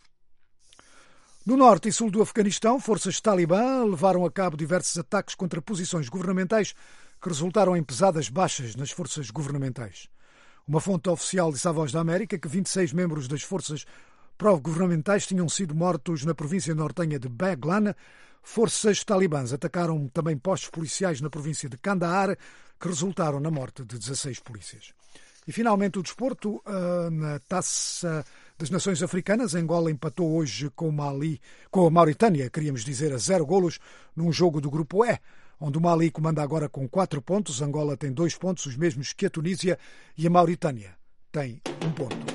Speaker 3: No norte e sul do Afeganistão, forças talibã levaram a cabo diversos ataques contra posições governamentais que resultaram em pesadas baixas nas forças governamentais. Uma fonte oficial disse à Voz da América que vinte e seis membros das forças pró-governamentais tinham sido mortos na província nortenha de Baghlan. Forças talibãs atacaram também postos policiais na província de Kandahar, que resultaram na morte de dezasseis polícias. E, finalmente, o desporto. Na Taça das Nações Africanas, Angola empatou hoje com, Mali, com a Mauritânia, queríamos dizer, a zero golos, num jogo do Grupo E, onde o Mali comanda agora com quatro pontos, Angola tem dois pontos, os mesmos que a Tunísia, e a Mauritânia tem um ponto.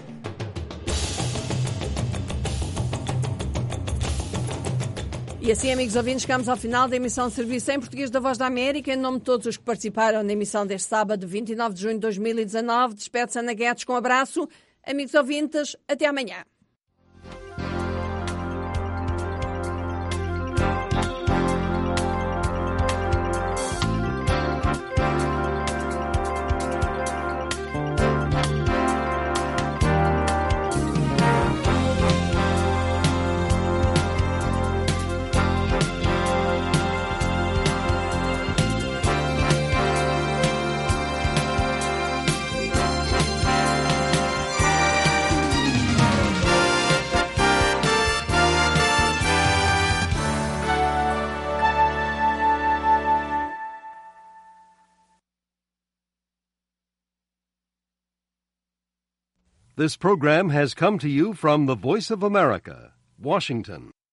Speaker 2: E assim, amigos ouvintes, chegamos ao final da emissão de serviço em português da Voz da América. Em nome de todos os que participaram na emissão deste sábado, vinte e nove de junho de dois mil e dezanove, despede-se Ana Guedes com um abraço. Amigos ouvintes, até amanhã.
Speaker 18: This program has come to you from the Voice of America, Washington.